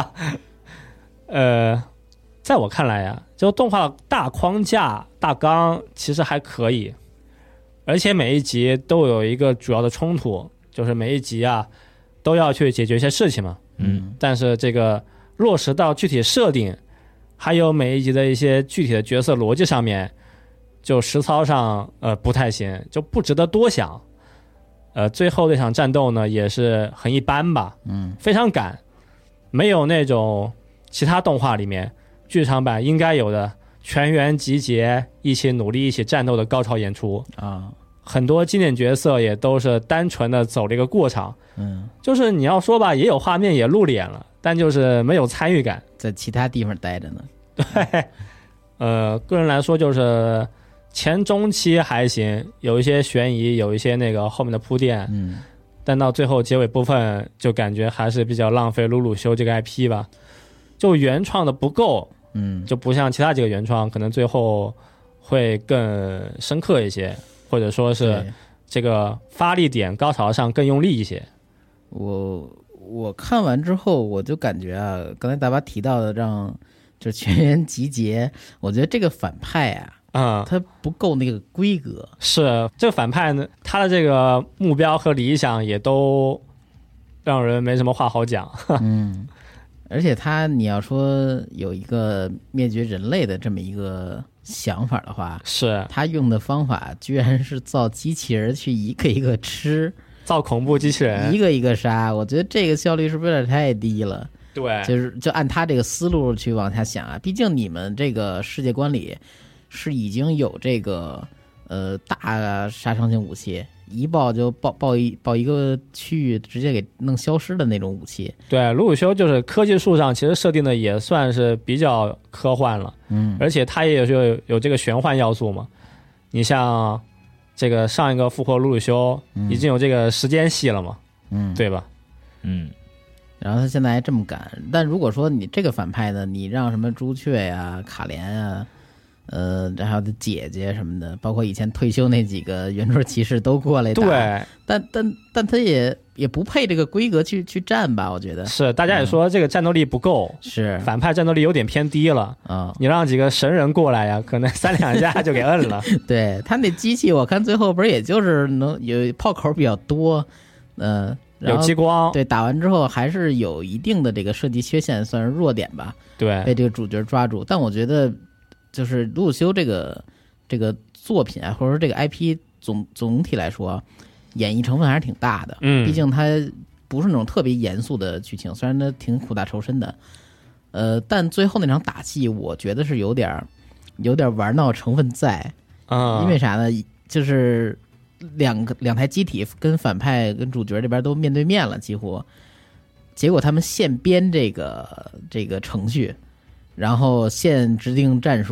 在我看来呀，就动画大框架大纲其实还可以，而且每一集都有一个主要的冲突，就是每一集啊都要去解决一些事情嘛。但是这个落实到具体设定，还有每一集的一些具体的角色逻辑上面，就实操上不太行，就不值得多想。最后那场战斗呢也是很一般吧，非常赶，没有那种其他动画里面剧场版应该有的全员集结一起努力一起战斗的高潮演出啊。很多经典角色也都是单纯的走了一个过场，就是你要说吧，也有画面也露脸了，但就是没有参与感， 在其他地方待着呢。 对，个人来说就是前中期还行，有一些悬疑，有一些那个后面的铺垫，但到最后结尾部分就感觉还是比较浪费鲁鲁修这个 IP 吧，就原创的不够，就不像其他几个原创可能最后会更深刻一些，或者说是这个发力点高潮上更用力一些。 我看完之后我就感觉啊，刚才大巴提到的就全员集结，我觉得这个反派啊，他不够那个规格。 是这个反派呢，他的这个目标和理想也都让人没什么话好讲。 而且你要说有一个灭绝人类的这么一个想法的话， 是他用的方法居然是造机器人去一个一个吃， 造恐怖机器人一个一个杀。我觉得这个效率是不是有点太低了？ 对， 就按他这个思路去往下想啊，毕竟你们这个世界观里是已经有这个大杀伤性武器，一爆就爆一个区域直接给弄消失的那种武器。 对，鲁鲁修就是科技树上其实设定的也算是比较科幻了，而且它也有这个玄幻要素嘛。你像这个上一个复活鲁鲁修已经有这个时间系了嘛，对吧？ 然后他现在还这么赶，但如果说你这个反派呢，你让什么朱雀呀、卡莲啊，还有他姐姐什么的，包括以前退休那几个圆桌骑士都过来打， 对， 但他也不配这个规格去战吧？我觉得是，大家也说这个战斗力不够， 是反派战斗力有点偏低了啊。你让几个神人过来呀，可能3两下就给摁了。 对，他那机器，我看最后不是也就是能有炮口比较多， 有激光， 对，打完之后还是有一定的这个设计缺陷，算是弱点吧。 对， 被这个主角抓住。但我觉得，就是鲁鲁修这个作品啊，或者说这个 IP 总体来说，演绎成分还是挺大的。毕竟它不是那种特别严肃的剧情，虽然它挺苦大仇深的。但最后那场打戏，我觉得是有点玩闹成分在。因为啥呢？就是两台机体跟反派跟主角这边都面对面了，几乎，结果他们现编这个程序，然后现制定战术，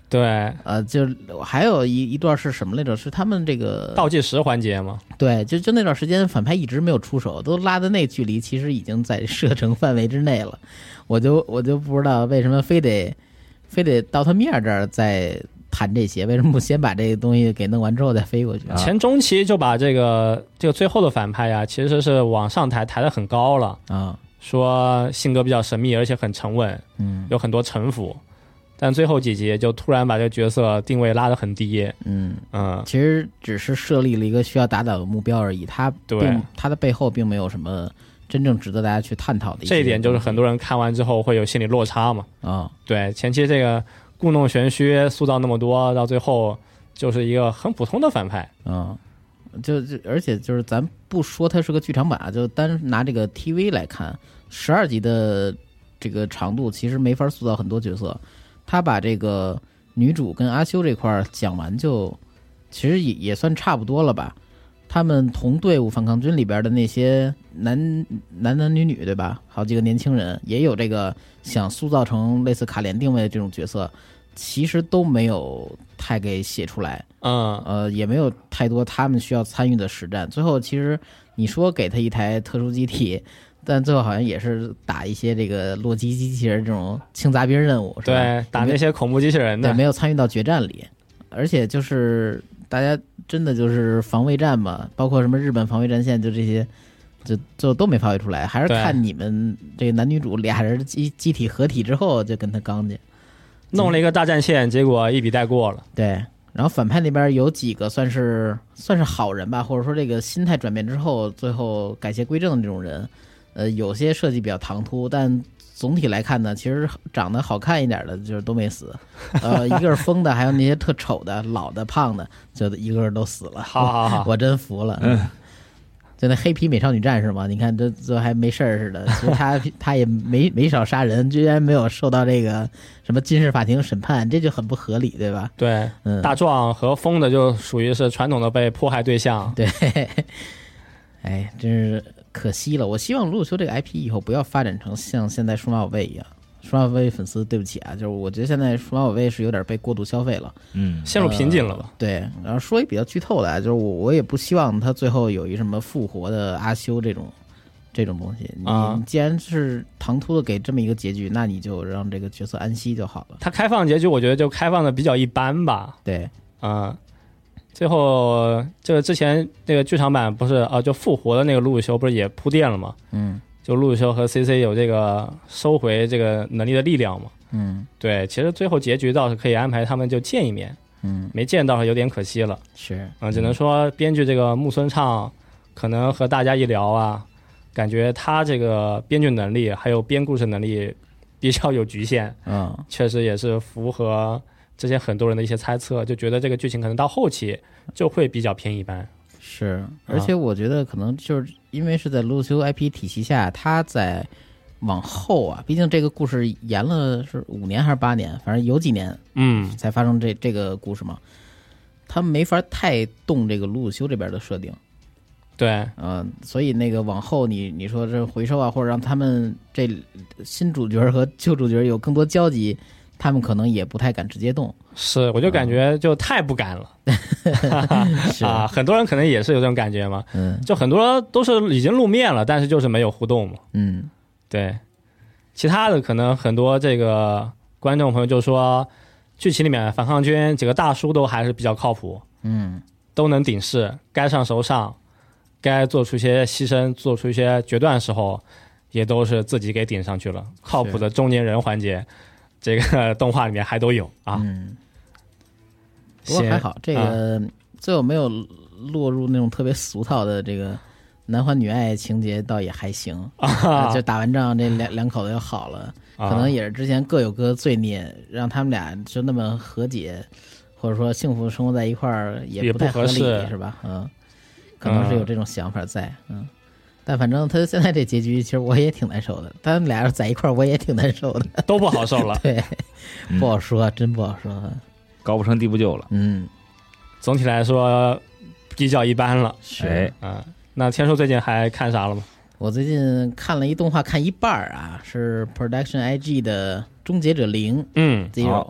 对， 就还有一段是什么来着？是他们这个倒计时环节嘛？ 对，就那段时间反派一直没有出手，都拉的那距离其实已经在射程范围之内了。我就不知道为什么非得到他面这儿再谈这些，为什么不先把这个东西给弄完之后再飞过去？ 前中期就把这个最后的反派呀，其实是往上抬得很高了啊，说性格比较神秘，而且很沉稳，有很多城府。但最后几集就突然把这个角色定位拉得很低， 其实只是设立了一个需要打倒的目标而已，他的背后并没有什么真正值得大家去探讨的这一点，就是很多人看完之后会有心理落差嘛。对，前期这个故弄玄虚塑造那么多，到最后就是一个很普通的反派。 而且就是咱不说它是个剧场版，就单拿这个 TV 来看，12集的这个长度其实没法塑造很多角色。他把这个女主跟阿修这块讲完，就其实也算差不多了吧。他们同队伍反抗军里边的那些男女，对吧？好几个年轻人也有这个想塑造成类似卡莲定位的这种角色，其实都没有太给写出来。也没有太多他们需要参与的实战。最后其实你说给他一台特殊机体，但最后好像也是打一些这个洛基机器人这种轻杂兵任务，是吧？ 对，打那些恐怖机器人的， 对，没有参与到决战里。而且就是大家真的就是防卫战嘛，包括什么日本防卫战线，就这些，就都没发挥出来。还是看你们这个男女主俩人机体合体之后，就跟他刚去， 弄了一个大战线，结果一笔带过了。 对。然后反派那边有几个算是好人吧，或者说这个心态转变之后，最后改邪归正的这种人。有些设计比较唐突，但总体来看呢，其实长得好看一点的就是都没死。一个是疯的，还有那些特丑的、老的、胖的，就一个都死了。 好， 我真服了。就那黑皮美少女战士嘛，你看这还没事儿似的。其实他也没少杀人，居然没有受到这个什么军事法庭审判，这就很不合理，对吧？ 对，大壮和疯的就属于是传统的被迫害对象。 对，哎，真是可惜了。我希望鲁鲁修这个 IP 以后不要发展成像现在数码宝贝一样。数码宝贝粉丝对不起啊，就是我觉得现在数码宝贝是有点被过度消费了， 陷入瓶颈了吧？ 对，然后说一比较剧透的，就是我也不希望他最后有一什么复活的阿修这种东西。你既然是唐突的给这么一个结局，那你就让这个角色安息就好了。 他开放结局，我觉得就开放的比较一般吧。 对， 最后这个之前那个剧场版不是就复活的那个鲁鲁修不是也铺垫了吗？就鲁鲁修和 CC 有这个收回这个能力的力量嘛。对，其实最后结局倒是可以安排他们就见一面。没见到有点可惜了。 是只能说编剧这个木村畅可能和大家一聊啊，感觉他这个编剧能力还有编故事能力比较有局限。确实也是符合之前很多人的一些猜测，就觉得这个剧情可能到后期就会比较偏一般。 是，而且我觉得可能就是因为是在鲁鲁修 IP 体系下，他在往后啊，毕竟这个故事延了是5年还是8年，反正有几年才发生这个故事嘛，他没法太动这个鲁鲁修这边的设定。 对， 所以那个往后你说这回收啊，或者让他们这新主角和旧主角有更多交集，他们可能也不太敢直接动。 是，我就感觉就太不敢了。很多人可能也是有这种感觉嘛。就很多都是已经露面了，但是就是没有互动嘛。对。其他的可能很多这个观众朋友就说，剧情里面反抗军几个大叔都还是比较靠谱，都能顶事，该上手上，该做出一些牺牲，做出一些决断的时候，也都是自己给顶上去了。靠谱的中年人环节，这个动画里面还都有啊。 不过还好，这个最后没有落入那种特别俗套的这个男欢女爱情节，倒也还行。就打完仗这两口子就好了，可能也是之前各有各的罪孽，让他们俩就那么和解，或者说幸福生活在一块儿也不太合理，是吧？可能是有这种想法在。但反正他现在这结局，其实我也挺难受的。他们俩要在一块儿，我也挺难受的， 都不好受了。 对，不好说，真不好说。 高不成低不就了。 总体来说比较一般了。 是那天叔最近还看啥了吗？ 我最近看了一动画，看一半啊，是 Production IG 的《终结者0》Zero。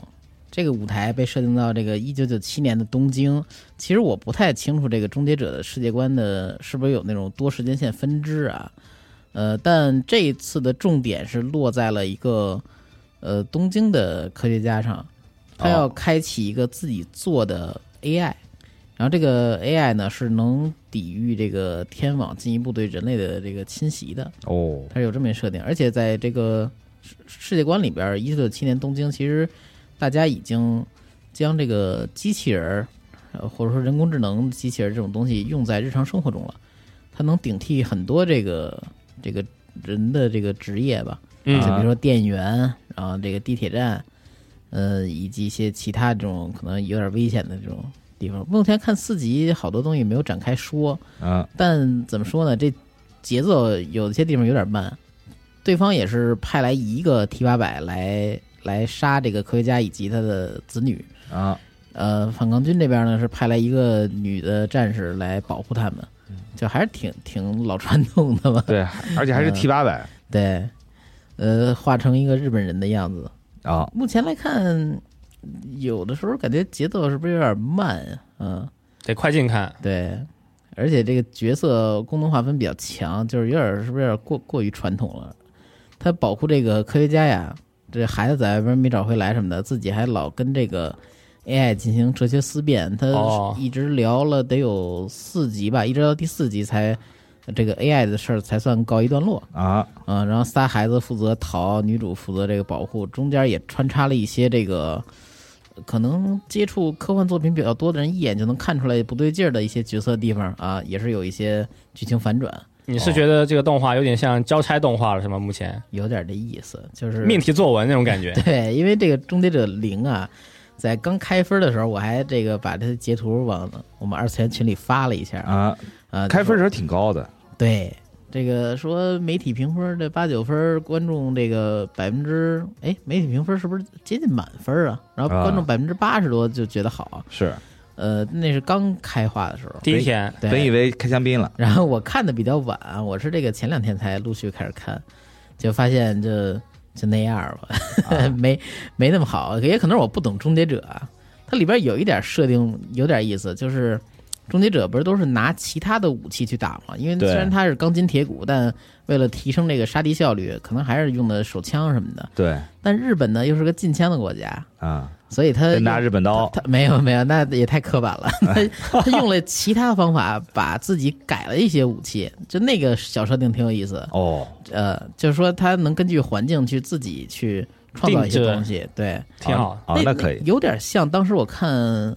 这个舞台被设定到这个1997年的东京。其实我不太清楚这个终结者的世界观的是不是有那种多时间线分支啊？但这一次的重点是落在了一个东京的科学家上，他要开启一个自己做的 AI，然后这个 AI 呢是能抵御这个天网进一步对人类的这个侵袭的。它是有这么一设定，而且在这个世界观里边，1997年东京其实大家已经将这个机器人或者说人工智能机器人这种东西用在日常生活中了，它能顶替很多这个人的这个职业吧，就比如说店员，然后这个地铁站，以及一些其他这种可能有点危险的这种地方。目前看4集好多东西没有展开说，但怎么说呢，这节奏有些地方有点慢。对方也是派来一个 T800来杀这个科学家以及他的子女啊。 反抗军这边呢是派来一个女的战士来保护他们，就还是挺老传统的吧。 对，而且还是 T800。 对，画成一个日本人的样子啊。 目前来看，有的时候感觉节奏是不是有点慢啊？ 得快进看。 对，而且这个角色功能划分比较强，就是是不是有点过于传统了？他保护这个科学家呀，这孩子在外边没找回来什么的，自己还老跟这个 AI 进行哲学思辨。他一直聊了得有4集吧，一直到第4集才这个 AI 的事儿才算告一段落啊。 然后仨孩子负责逃，女主负责这个保护，中间也穿插了一些这个可能接触科幻作品比较多的人一眼就能看出来不对劲儿的一些角色地方啊，也是有一些剧情反转。 你是觉得这个动画有点像交差动画了是吗？目前有点这意思，就是命题作文那种感觉。 对，因为这个终结者0啊，在刚开分的时候，我还这个把这截图往我们2次元群里发了一下开分时候挺高的。 对，这个说媒体评分这8、9分，观众这个媒体评分是不是接近满分啊？然后观众80%多就觉得好。 是。 那是刚开画的时候， 第一天， 本以为开香槟了。 然后我看的比较晚，我是这个前2天才陆续开始看，就发现就那样吧，没那么好。也可能是我不懂终结者啊，它里边有一点设定有点意思，就是终结者不是都是拿其他的武器去打吗？因为虽然它是钢筋铁骨，但为了提升这个杀敌效率，可能还是用的手枪什么的。 对。 但日本呢又是个禁枪的国家啊。 所以他拿日本刀， 他没有，那也太刻板了。他用了其他方法，把自己改了一些武器，就那个小设定挺有意思哦。 就是说他能根据环境去自己去创造一些东西，对， 挺好那可以。 有点像当时我看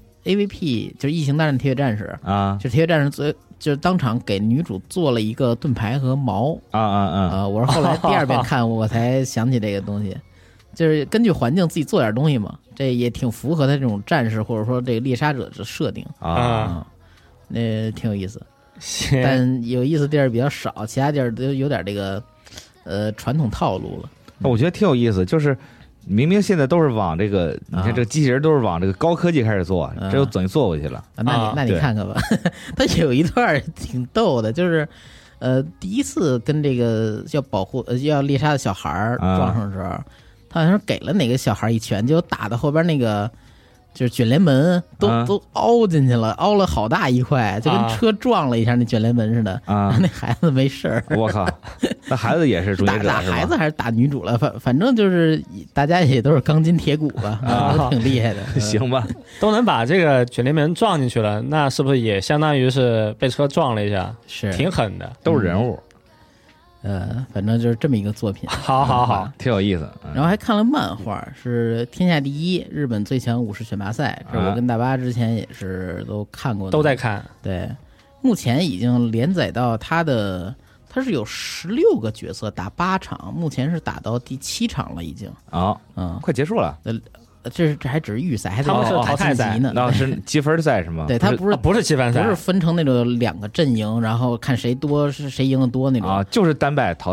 AVP， 就是《异形大战铁血战士》啊，就铁血战士就是当场给女主做了一个盾牌和矛我是后来第2遍看我才想起这个东西。就是根据环境自己做点东西嘛，这也挺符合他这种战士或者说这个猎杀者的设定那挺有意思。但有意思地儿比较少，其他地儿都有点这个传统套路了。 我觉得挺有意思，就是明明现在都是往这个，你看这个机器人都是往这个高科技开始做，这又等于做过去了。 那你看看吧，他有一段挺逗的，就是第一次跟这个要保护要猎杀的小孩撞上的时候。他好像是给了哪个小孩一拳，就打到后边那个就是卷帘门都凹进去了，凹了好大一块，就跟车撞了一下那卷帘门似的那孩子没事儿。 我靠，那孩子也是终结者打孩子还是打女主了？反正就是大家也都是钢筋铁骨吧，都挺厉害的。 行吧， 都能把这个卷帘门撞进去了，那是不是也相当于是被车撞了一下？ 是， 挺狠的， 都是人物。 反正就是这么一个作品， 好， 挺有意思。 然后还看了漫画，是《天下第一：日本最强武士选拔赛》，这我跟大巴之前也是都看过的， 都在看。 对，目前已经连载到它是有16个角色打8场，目前是打到第7场了，已经快结束了。 这还只是预赛，还他们是淘汰赛呢。 那是积分赛是吗？ 对，它不是积分赛， 不是分成那种2个阵营，然后看谁多是谁赢的多那种就是单败淘汰。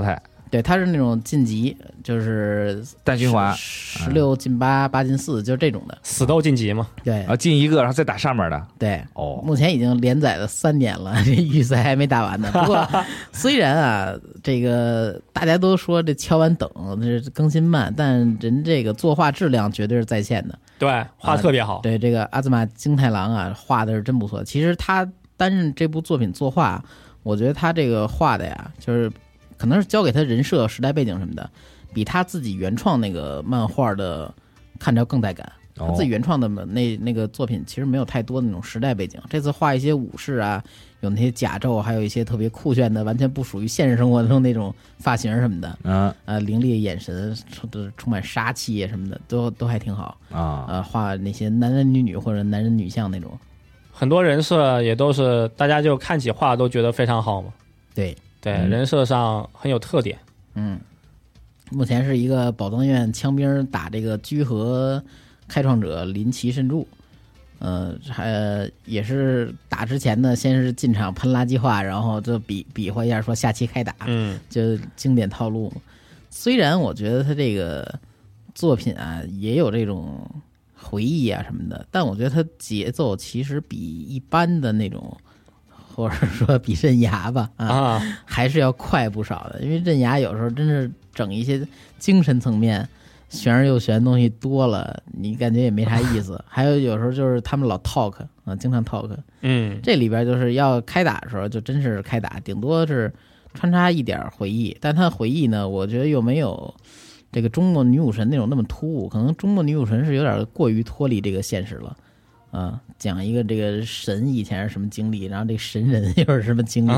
对，它是那种晋级，就是单循环 ，16进8，8进4，就是这种的死斗晋级嘛。 对， 然后进一个，然后再打上面的。 对，目前已经连载了3年了，这预赛还没打完呢。不过虽然啊，这个大家都说这敲完等这更新慢，但人这个作画质量绝对是在线的。 对，画得特别好。 对，这个阿兹玛京太郎啊，画的是真不错。其实他担任这部作品作画，我觉得他这个画的呀，就是可能是交给他人设、时代背景什么的，比他自己原创那个漫画的看着更带感。他自己原创的那个作品其实没有太多的那种时代背景，这次画一些武士啊，有那些甲胄，还有一些特别酷炫的，完全不属于现实生活中那种发型什么的，凌厉的眼神，充满杀气什么的，都还挺好啊。画那些男人女女或者男人女相那种， 很多人设也都是大家就看起画都觉得非常好嘛。 对， 人设上很有特点。 目前是一个宝藏院枪兵打这个居合开创者林崎慎助，也是打之前呢，先是进场喷垃圾话，然后就比划一下说下期开打，就经典套路。虽然我觉得他这个作品啊也有这种回忆啊什么的，但我觉得他节奏其实比一般的那种，或者说比刃牙吧还是要快不少的。因为刃牙有时候真是整一些精神层面玄而又玄的东西多了，你感觉也没啥意思。还有时候就是他们老 talk 啊，经常 talk。这里边就是要开打的时候，就真是开打，顶多是穿插一点回忆。但他的回忆呢，我觉得又没有这个中末女武神那种那么突兀，可能中末女武神是有点过于脱离这个现实了。讲一个这个神以前是什么经历，然后这个神人又是什么经历。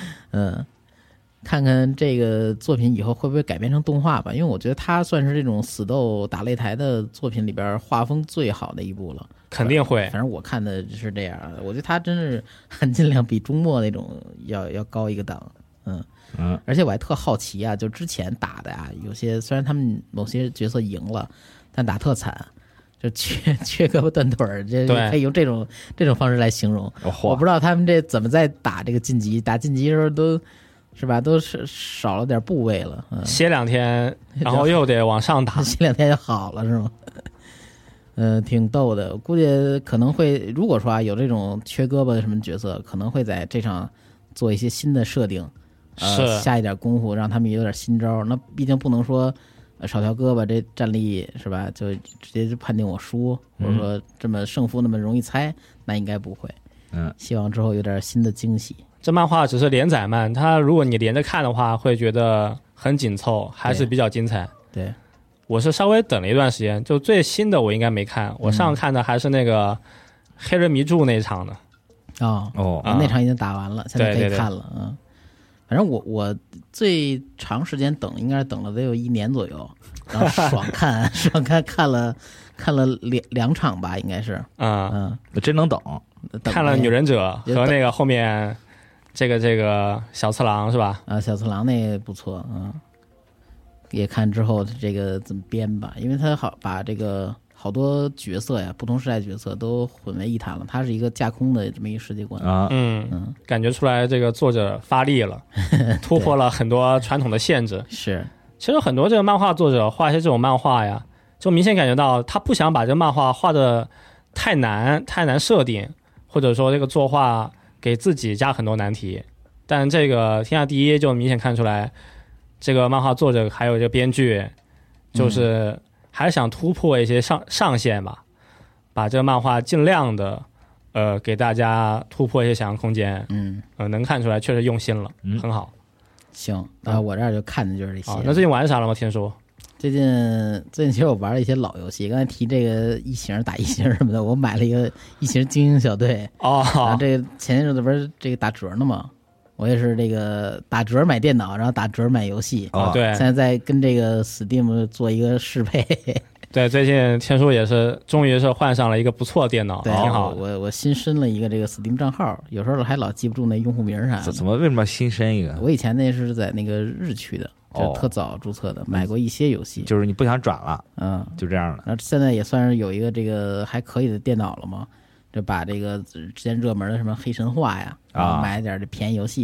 看看这个作品以后会不会改编成动画吧，因为我觉得它算是这种死斗打擂台的作品里边画风最好的一部了。 肯定会， 反正我看的是这样，我觉得它真是很尽量比中末那种要高一个档。而且我还特好奇啊，就之前打的啊，有些虽然他们某些角色赢了，但打特惨，就缺胳膊断腿儿，这可以用这种方式来形容。我不知道他们这怎么在打这个晋级，打晋级的时候都是吧，都是少了点部位了， 歇2天，然后又得往上打， 歇2天就好了是吗？挺逗的。我估计可能会，如果说啊有这种缺胳膊的什么角色，可能会在这场做一些新的设定，下一点功夫，让他们有点新招。那毕竟不能说少条胳膊这战力是吧，就直接就判定我输，或者说这么胜负那么容易猜，那应该不会。希望之后有点新的惊喜。 这漫画只是连载漫，它如果你连着看的话，会觉得很紧凑，还是比较精彩。 对， 我是稍微等了一段时间，就最新的我应该没看，我上看的还是那个黑人迷住那一场的。 那场已经打完了，现在可以看了。反正我最长时间等，应该是等了得有1年左右，然后爽看看了2场吧，应该是。 真能等。 看了女忍者和那个后面这个小次郎是吧？ 小次郎那个不错，也看之后这个怎么编吧，因为他把这个好多角色呀，不同时代角色都混为一谈了，它是一个架空的这么一个世界观感觉出来这个作者发力了，突破了很多传统的限制。 是， 其实很多这个漫画作者画一些这种漫画呀，就明显感觉到他不想把这个漫画画的太难设定，或者说这个作画给自己加很多难题。但这个天下第一就明显看出来，这个漫画作者还有这个编剧就是还是想突破一些上限吧，把这个漫画尽量的给大家突破一些想象空间。能看出来确实用心了，很好。 行，我这儿就看的就是这些。 那最近玩啥了吗？天叔？ 最近其实我玩了一些老游戏，刚才提这个异形打异形什么的，我买了一个异形精英小队。然后这个前些日子不是这个打折呢吗？我也是这个打折买电脑，然后打折买游戏。 对， 现在在跟这个 Steam 做一个适配。 对，最近天叔也是终于是换上了一个不错的电脑，挺好。 我新申了一个这个 Steam 账号，有时候还老记不住那用户名啥的。 为什么新申一个？ 我以前那是在那个日区的，就特早注册的，买过一些游戏。 就是你不想转了，就这样了。 然后现在也算是有一个这个还可以的电脑了嘛，就把这个之前热门的什么黑神话呀，买点这便宜游戏啊，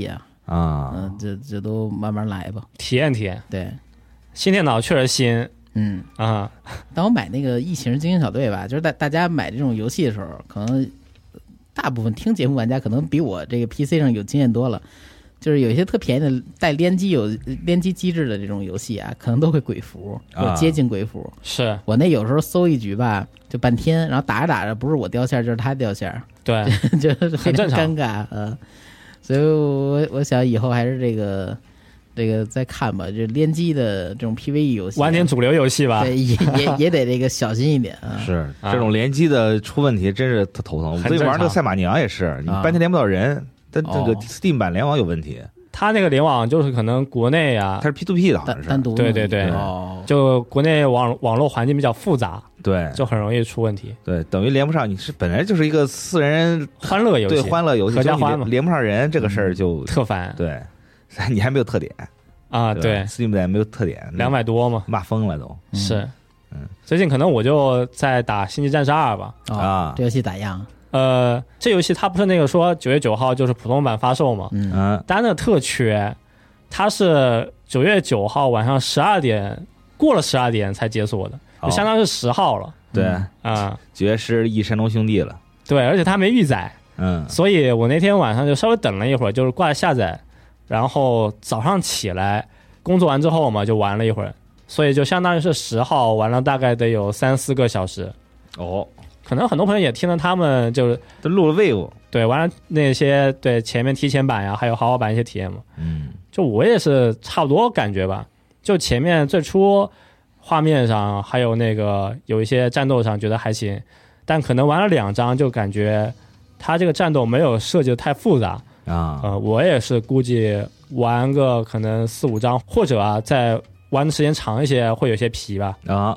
啊，这都慢慢来吧， 体验体验。 对， 新电脑确实新， 但我买那个异形精英小队吧，就是大家买这种游戏的时候，可能大部分听节目玩家可能比我这个 PC 上有经验多了。就是有一些特便宜的带联机有联机机制的这种游戏啊，可能都会鬼服或者接近鬼服。 是我那有时候搜一局吧，就半天，然后打着打着不是我掉线就是他掉线， 对， 就是非常尴尬所以我想以后还是这个再看吧，就联机的这种 PVE 游戏， 玩点主流游戏吧， 对，也得这个小心一点啊。 是这种联机的出问题真是特头疼。我最近玩这个赛马娘也是，你半天连不到人。但这个 Steam 版联网有问题， 它那个联网就是可能国内啊， 它是 P2P 的，好像是单独对，就国内网络环境比较复杂， 对， 就很容易出问题。 对，等于连不上，你是本来就是一个4人欢乐游戏， 对，欢乐游戏， 合家欢嘛， 连不上人这个事儿就特烦。 对，你还没有特点啊，对 ，Steam 版没有特点 ，200多嘛， 骂疯了都。 是，最近可能我就在打《星际战士2》吧。 这游戏咋样？ 这游戏它不是那个说9月9号就是普通版发售嘛？但那个特缺，它是9月9号晚上12点过了12点才解锁的，就相当于是10号了。 对9月11山东兄弟了。 对，而且它没预载，所以我那天晚上就稍微等了一会儿，就是挂了下载，然后早上起来工作完之后嘛，就玩了一会儿，所以就相当于是10号玩了大概得有3-4个小时。可能很多朋友也听了他们就是都录了 Wave， 对，玩了那些对前面提前版呀，还有豪华版一些体验嘛。就我也是差不多感觉吧。就前面最初画面上还有那个有一些战斗上觉得还行，但可能玩了2章就感觉它这个战斗没有设计的太复杂我也是估计玩个可能4-5章，或者再玩的时间长一些会有些疲吧。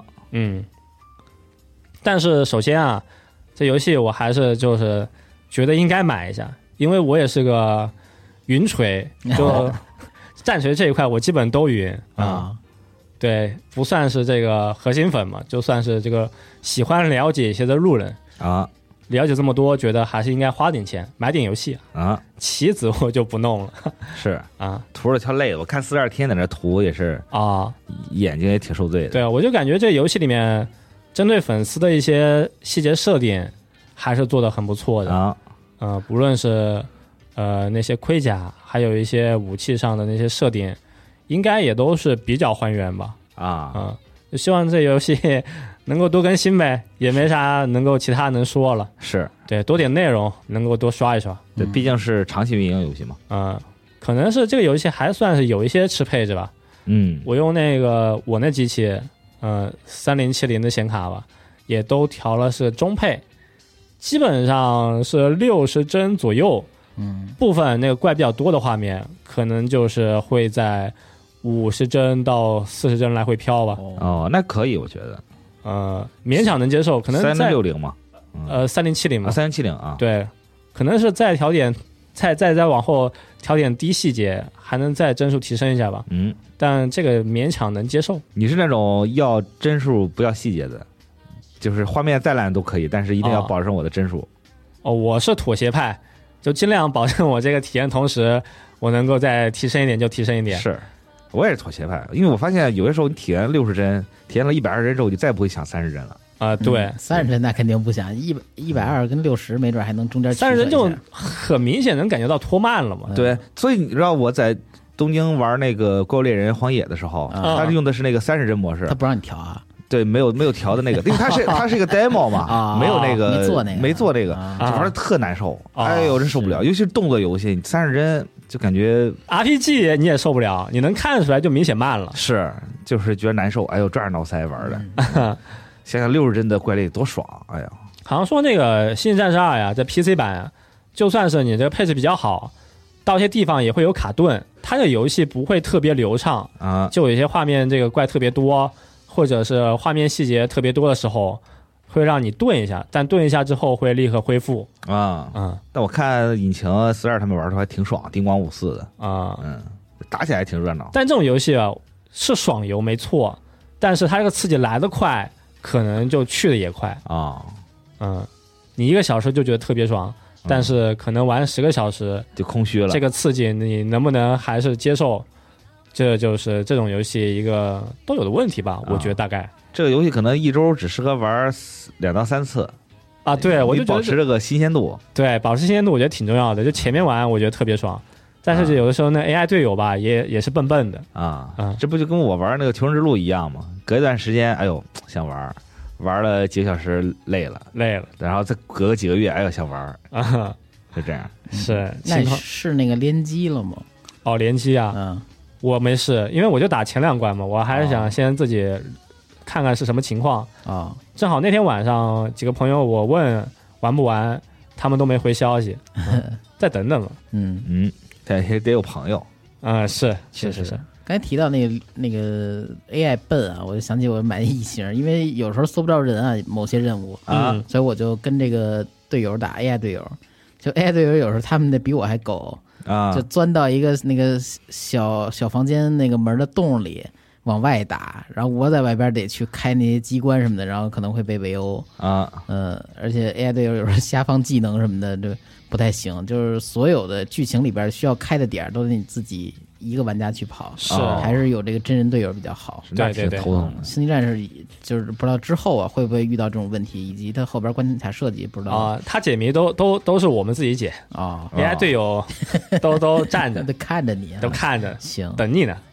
但是首先这游戏我还是就是觉得应该买一下，因为我也是个云锤，就战锤这一块我基本都云对，不算是这个核心粉嘛，就算是这个喜欢了解一些的路人了解这么多，觉得还是应该花点钱买点游戏棋子我就不弄了。 是涂着挑累的，我看42天在那涂也是眼睛也挺受罪的。 对，我就感觉这游戏里面针对粉丝的一些细节设定还是做得很不错的不论是那些盔甲，还有一些武器上的那些设定，应该也都是比较还原吧就希望这游戏能够多更新呗，也没啥能够其他能说了。是对，多点内容能够多刷一刷。 对，毕竟是长期运营游戏嘛。 可能是这个游戏还算是有一些吃配置吧。我用我那机器3070的显卡吧，也都调了是中配，基本上是60帧左右。部分那个怪比较多的画面，可能就是会在50帧到40帧来回飘吧。 那可以，我觉得勉强能接受。可能在 3060嘛 ，3070嘛 ，3070 对，可能是再调点，再往后调点低细节，还能再帧数提升一下吧。但这个勉强能接受。 你是那种要帧数不要细节的，就是画面再烂都可以，但是一定要保证我的帧数。 我是妥协派，就尽量保证我这个体验，同时我能够再提升一点就提升一点。 是，我也是妥协派，因为我发现有些时候你体验60帧，体验了120帧之后，就再不会想30帧了。 对 ，30帧那肯定不想，120跟60没准还能中间 30帧就很明显能感觉到拖慢了嘛。 对，所以你知道我在东京玩那个《怪物猎人：荒野》的时候，他用的是那个30帧模式， 他不让你调啊。 对，没有调的那个，因为它是一个 demo 嘛，没有那个没做那个，就玩的特难受。哎呦，真受不了，尤其是动作游戏，你30帧就感觉 RPG 你也受不了，你能看出来就明显慢了。 是，就是觉得难受。哎呦，抓耳挠腮玩的。想想60帧的怪猎多爽！哎呀， 好像说那个《星际战士2》呀，在 PC 版就算是你这个配置比较好，到一些地方也会有卡顿，它的游戏不会特别流畅就有一些画面这个怪特别多，或者是画面细节特别多的时候，会让你顿一下，但顿一下之后会立刻恢复但我看引擎42他们玩的时候还挺爽，叮咣5-4的打起来还挺热闹。 但这种游戏是爽游没错，但是它这个刺激来得快，可能就去的也快你1个小时就觉得特别爽， 但是可能玩10个小时就空虚了。 这个刺激你能不能还是接受？这就是这种游戏一个都有的问题吧，我觉得大概。 这个游戏可能一周只适合玩2到3次啊，对，我就保持这个新鲜度。 对，保持新鲜度我觉得挺重要的。就前面玩我觉得特别爽，但是有的时候呢 AI 队友吧也是笨笨的这不就跟我玩那个求生之路一样吗？隔一段时间，哎呦想玩了几个小时累了，然后再隔几个月，哎呦想玩就这样。 是， 那是那个联机了吗？ 哦，联机啊，我没事，因为我就打前2关嘛，我还是想先自己看看是什么情况啊。 正好那天晚上几个朋友我问玩不玩，他们都没回消息，再等等吧。 得有朋友。 是。 刚才提到那个 AI 笨啊，我就想起我买的异形，因为有时候搜不着人啊，某些任务所以我就跟这个队友打 AI 队友，就 AI 队友有时候他们的比我还狗就钻到一个那个小房间那个门的洞里往外打，然后我在外边得去开那些机关什么的，然后可能会被围殴而且 AI 队友有时候下放技能什么的就不太行，就是所有的剧情里边需要开的点都得你自己一个玩家去跑，还是有这个真人队友比较好。 对， 头疼。 星际战士就是不知道之后啊会不会遇到这种问题，以及它后边关卡设计不知道他解谜都是我们自己解AI 队友都站着都看着你都看着行等你呢。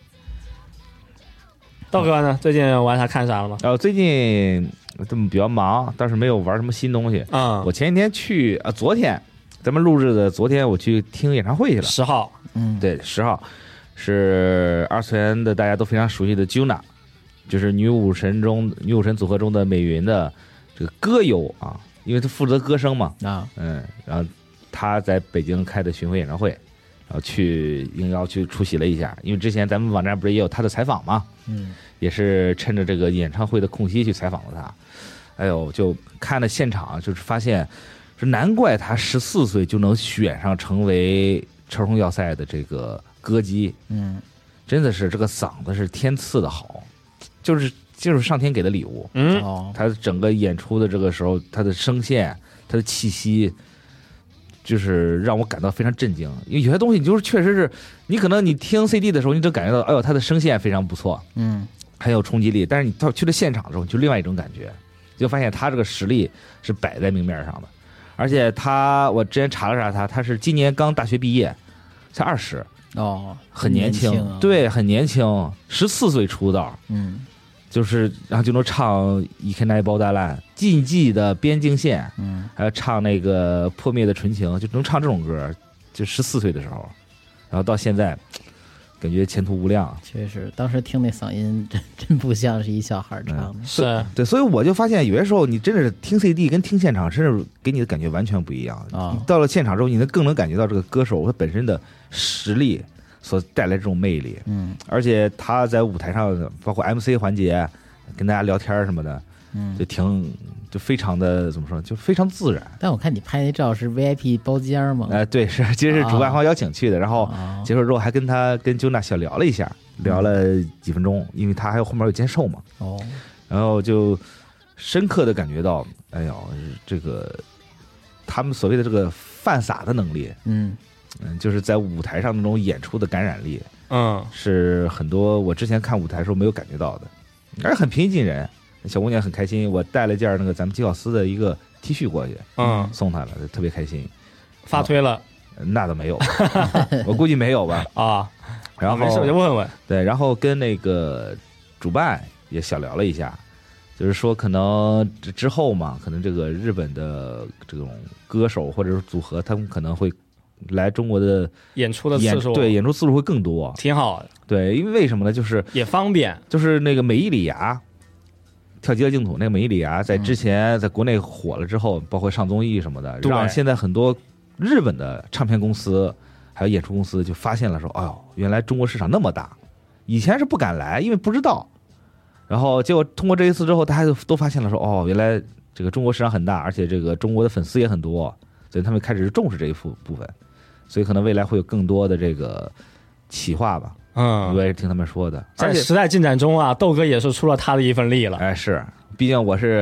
道哥呢？最近玩啥看啥了吗？ 最近这么比较忙，倒是没有玩什么新东西我前一天去昨天咱们录制的昨天我去听演唱会去了。 10号对，10号是二次元的大家都非常熟悉的 Juna， 就是女武神组合中的美云的这个歌友因为她负责歌声嘛然后她在北京开的巡回演唱会，然后应邀去出席了一下，因为之前咱们网站不是也有她的采访嘛也是趁着这个演唱会的空隙去采访了她。哎呦，就看了现场，就是发现说难怪她14岁就能选上成为超声要塞的这个歌姬真的是这个嗓子是天赐的好，就是上天给的礼物他整个演出的这个时候，他的声线他的气息就是让我感到非常震惊。因为有些东西你就是确实是你可能你听 CD 的时候你就感觉到哎呦他的声线非常不错很有冲击力，但是你到去了现场的时候就另外一种感觉，就发现他这个实力是摆在明面上的。而且我之前查了查他是今年刚大学毕业，才20很年轻对，很年轻，14岁出道就是然后就能唱一开那包大烂禁忌的边境线还有唱那个破灭的纯情，就能唱这种歌，就14岁的时候，然后到现在感觉前途无量。 确实当时听那嗓音真不像是一小孩唱的是对，所以我就发现有些时候你真的是听 CD 跟听现场真是给你的感觉完全不一样到了现场之后你更能感觉到这个歌手他本身的实力所带来这种魅力而且他在舞台上包括 MC 环节跟大家聊天什么的就非常的怎么说，就非常自然。 但我看你拍那照是 VIP 包间吗？ 对，其实是主办方邀请去的，然后结束之后还跟Juna 小聊了一下，聊了几分钟，因为他还有后面有签售嘛然后就深刻的感觉到哎呦这个他们所谓的这个犯傻的能力就是在舞台上那种演出的感染力是很多我之前看舞台的时候没有感觉到的，而且很平易近人。小姑娘很开心，我带了件那个咱们吉考斯的一个 T 恤过去送她了，特别开心。 发推了那倒没有我估计没有吧然后没事我就问问。 对，然后跟那个主办也小聊了一下，就是说可能之后嘛，可能这个日本的这种歌手或者是组合他们可能会来中国的演出的次数， 对，演出次数会更多， 挺好的。 对，因为为什么呢？就是也方便， 就是那个美伊里亚跳极乐净土那个美伊里亚，在之前在国内火了之后，包括上综艺什么的，让现在很多日本的唱片公司还有演出公司就发现了说，哎呦，原来中国市场那么大，以前是不敢来，因为不知道。然后结果通过这一次之后，大家都发现了说，哦，原来这个中国市场很大，而且这个中国的粉丝也很多，所以他们开始重视这一部分，所以可能未来会有更多的这个企划吧。我也是听他们说的。 在时代进展中啊，豆哥也是出了他的一份力了。 是，毕竟我是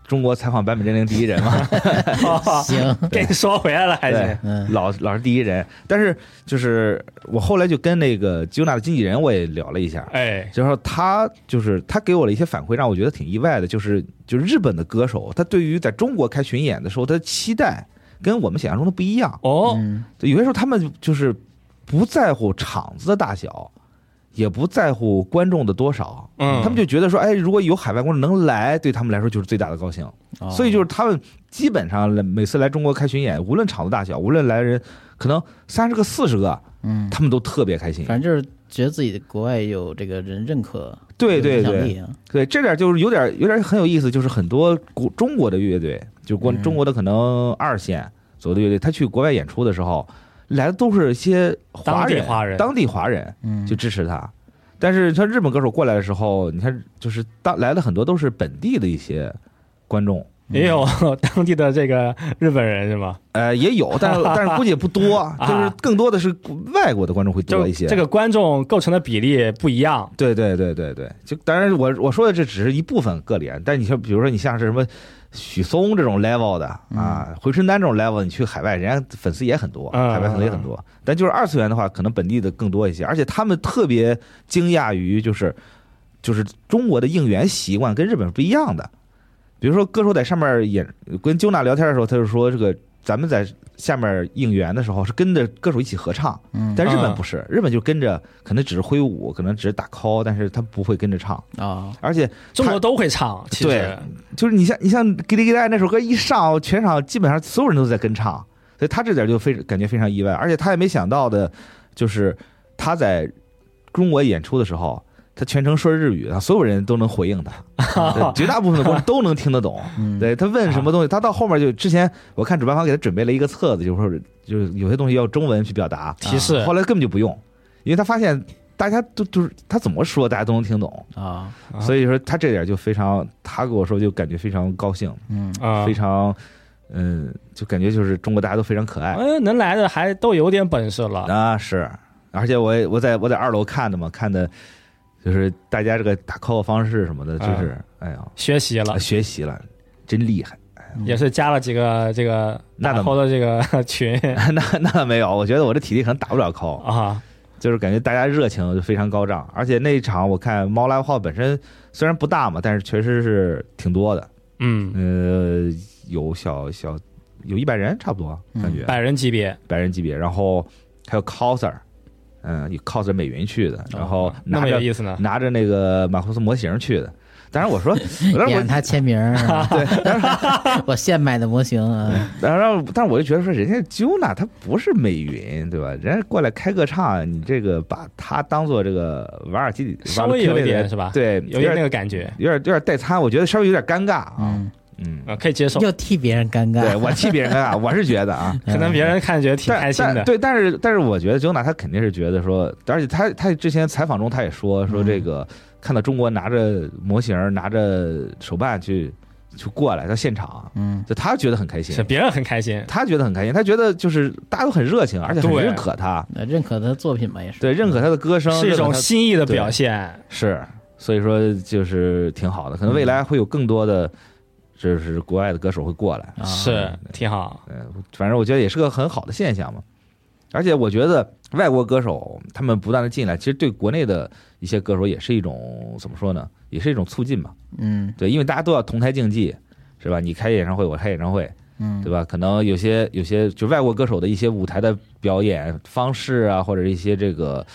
中国采访坂本真绫第一人嘛。 行， 给你说回来了还行，老是第一人。但是就是我后来就跟那个吉欧娜的经纪人我也聊了一下，就是说他给我了一些反馈，让我觉得挺意外的，就是日本的歌手他对于在中国开巡演的时候，他的期待跟我们想象中的不一样有些时候他们就是不在乎场子的大小，也不在乎观众的多少，他们就觉得说，如果有海外观众能来，对他们来说就是最大的高兴。所以就是他们基本上每次来中国开巡演，无论场子大小，无论来人可能30个40个，他们都特别开心。 反正就是觉得自己国外有这个人认可， 对，这点就是有点很有意思，就是很多中国的乐队，就中国的可能2线左右的乐队，他去国外演出的时候。来的都是一些当地华人，就支持他。但是像日本歌手过来的时候，你看，就是来的很多都是本地的一些观众， 也有当地的这个日本人是吗？ 也有，但是估计也不多，就是更多的是外国的观众会多一些。 这个观众构成的比例不一样。 对，就当然我说的这只是一部分个例，但你说，比如说你像是什么。许嵩这种 level 的回春丹这种 level， 你去海外，人家粉丝也很多，海外粉丝也很多。但就是2次元的话，可能本地的更多一些，而且他们特别惊讶于就是中国的应援习惯跟日本是不一样的。比如说歌手在上面也跟揪娜聊天的时候，他就说这个咱们在下面应援的时候是跟着歌手一起合唱，但日本不是，日本就跟着，可能只是挥舞，可能只是打 call， 但是他不会跟着唱而且中国都会唱，其实对，就是你像给力给力爱那首歌一上，全场基本上所有人都在跟唱，所以他这点就感觉非常意外，而且他也没想到的，就是他在中国演出的时候。他全程说日语，所有人都能回应他，绝大部分的观众都能听得懂。对，他问什么东西，他到后面就之前我看主办方给他准备了一个册子，就是有些东西要中文去表达提示， 后来根本就不用，因为他发现大家就是他怎么说大家都能听懂所以说他这点就非常，他跟我说就感觉非常高兴，非常就感觉就是中国大家都非常可爱， 能来的还都有点本事了是，而且我在2楼看的嘛，看的。就是大家这个打 call 方式什么的，就是哎呀， 学习了， 真厉害， 也是加了几个这个打 call 的这个群， 那没有，我觉得我这体力可能打不了 call 就是感觉大家热情就非常高涨，而且那一场我看猫 live house 本身虽然不大嘛，但是确实是挺多的，有有100人差不多，感觉 100人级别， 然后还有 coser。有靠着美云去的，然后那么有意思呢， 拿着那个马库斯模型去的。当然我说， 让他签名， 对， 我现买的模型然后，但是我就觉得说，人家揪娜他不是美云，对吧？人家过来开个唱，你这个把他当做这个瓦尔基里， 稍微有一点是吧？ 对， 有点那个感觉， 有点代餐，我觉得稍微有点尴尬可以接受， 又替别人尴尬， 对我替别人尴尬，我是觉得可能别人看觉得挺开心的， 对，但是我觉得揪娜他肯定是觉得说，而且他之前采访中他也说这个看到中国拿着模型拿着手办去过来到现场，就他觉得很开心， 是别人很开心， 他觉得很开心，他觉得就是大家都很热情，而且很认可他， 认可他的作品嘛，也是对，认可他的歌声是一种心意的表现， 是，所以说就是挺好的，可能未来会有更多的。就是国外的歌手会过来， 是挺好。 反正我觉得也是个很好的现象嘛。而且我觉得外国歌手他们不断的进来，其实对国内的一些歌手也是一种怎么说呢？也是一种促进嘛。对，因为大家都要同台竞技，是吧？你开演唱会，我开演唱会，对吧？可能有些就外国歌手的一些舞台的表演方式啊，或者一些这个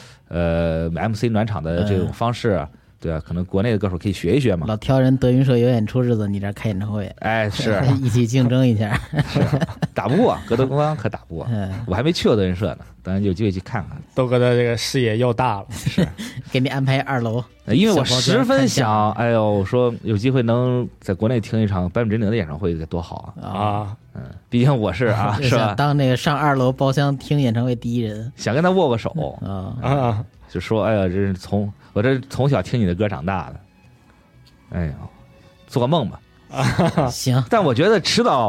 MC 暖场的这种方式啊。对啊，可能国内的歌手可以学一学嘛。 老挑人德云社有演出日子，你这开演唱会， 是一起竞争一下， 是打不过格斗公安，可打不过。我还没去过德云社呢，当然有机会去看看。 豆哥的这个视野又大了， 是给你安排2楼， 因为我十分想，哎呦，我说有机会能在国内听一场坂本真绫的演唱会，该多好啊！毕竟我是是吧？ 当那个上2楼包厢听演唱会第一人， 想跟他握手就说哎呀，这是我这从小听你的歌长大的，哎呀，做个梦吧。 行， 但我觉得迟早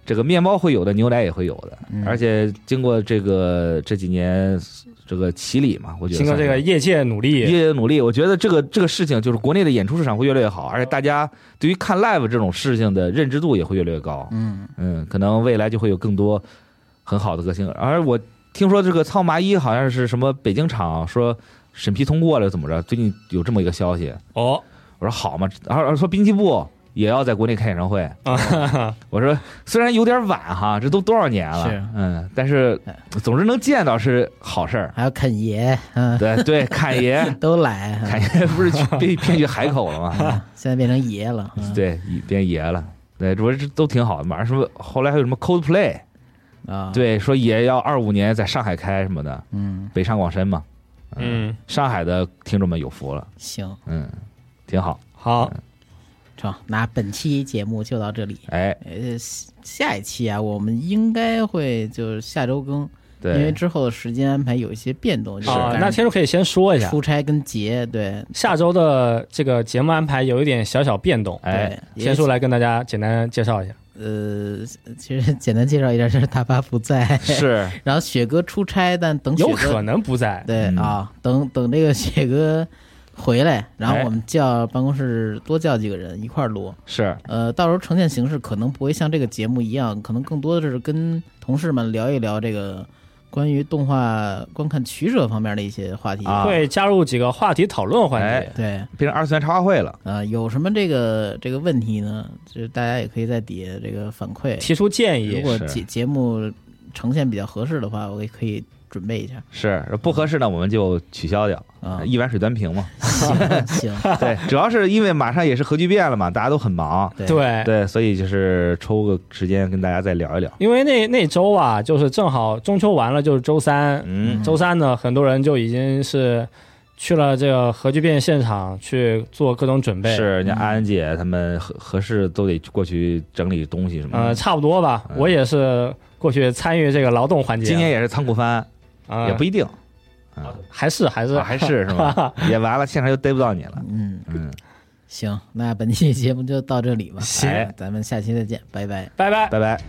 这个面包会有的，牛奶也会有的，而且经过这几年这个洗礼嘛，我觉得经过这个业界努力， 我觉得这个事情就是国内的演出市场会越来越好，而且大家对于看 live 这种事情的认知度也会越来越高。可能未来就会有更多很好的歌星。而我听说这个苍麻衣好像是什么北京厂说审批通过了，怎么着？最近有这么一个消息。我说好嘛，然后说滨崎步也要在国内开演唱会。我说虽然有点晚哈，这都多少年了，但是总之能见到是好事儿。 还有侃爷， 对，侃爷都来， 侃爷不是被骗去海口了吗？ 现在变成爷了， 对，变爷了。对，主要这都挺好的。马上说后来还有什么 Coldplay 对，说也要25年在上海开什么的，北上广深嘛，上海的听众们有福了。 行， 挺好， 好。 那本期节目就到这里。下一期啊，我们应该会就是下周更，因为之后的时间安排有一些变动。 那天叔可以先说一下出差跟节，对， 下周的这个节目安排有一点小变动。天叔来跟大家简单介绍一下。 其实简单介绍一下，就是大巴不在， 是， 然后雪哥出差，但等雪哥有可能不在， 对等这个雪哥回来，然后我们叫办公室多叫几个人一块儿录。 是， 到时候呈现形式可能不会像这个节目一样，可能更多的是跟同事们聊一聊这个关于动画观看取舍方面的一些话题， 会加入几个话题讨论环节， 对， 变成二次元茶话会了。 有什么这个问题呢？就是大家也可以在底下这个反馈提出建议， 如果节目呈现比较合适的话，我也可以准备一下。 是，不合适呢我们就取消掉。一碗水端平嘛。 行， 对，主要是因为马上也是核聚变了嘛，大家都很忙。 对， 所以就是抽个时间跟大家再聊一聊。 因为那周啊，就是正好中秋完了，就是周三。周三呢，很多人就已经是去了这个核聚变现场去做各种准备。 是，人家安安姐他们合适都得过去整理东西什么的。 差不多吧。我也是过去参与这个劳动环节。 今年也是仓库翻，也不一定。 还是是吧？也完了，现场又逮不到你了。 行，那本期节目就到这里吧。 行， 咱们下期再见，拜拜， 拜拜， 拜拜。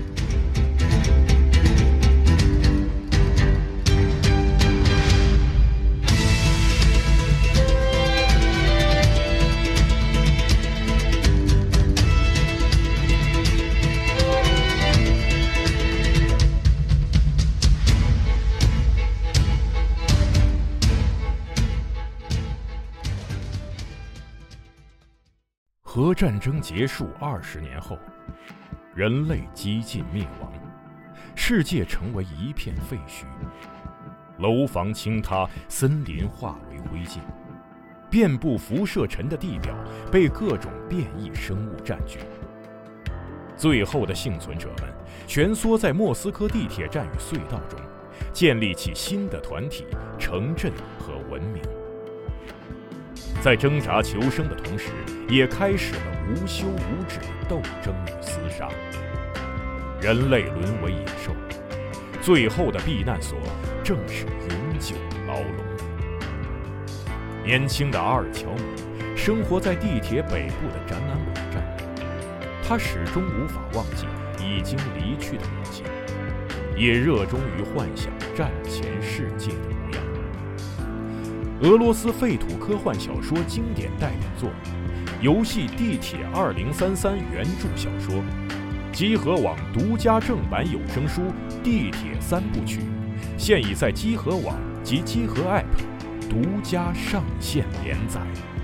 核战争结束20年后，人类几近灭亡，世界成为一片废墟，楼房倾塌，森林化为灰烬，遍布辐射尘的地表被各种变异生物占据。最后的幸存者们蜷缩在莫斯科地铁站与隧道中，建立起新的团体、城镇和文明。在挣扎求生的同时，也开始了无休无止的斗争与厮杀。人类沦为野兽，最后的避难所正是永久的牢笼。年轻的阿尔乔姆生活在地铁北部的展览馆站，他始终无法忘记已经离去的母亲，也热衷于幻想战前世界的模样。俄罗斯废土科幻小说经典代表作，游戏《地铁2033》原著小说，集合网独家正版有声书《地铁3部曲》，现已在集合网及集合 App 独家上线连载。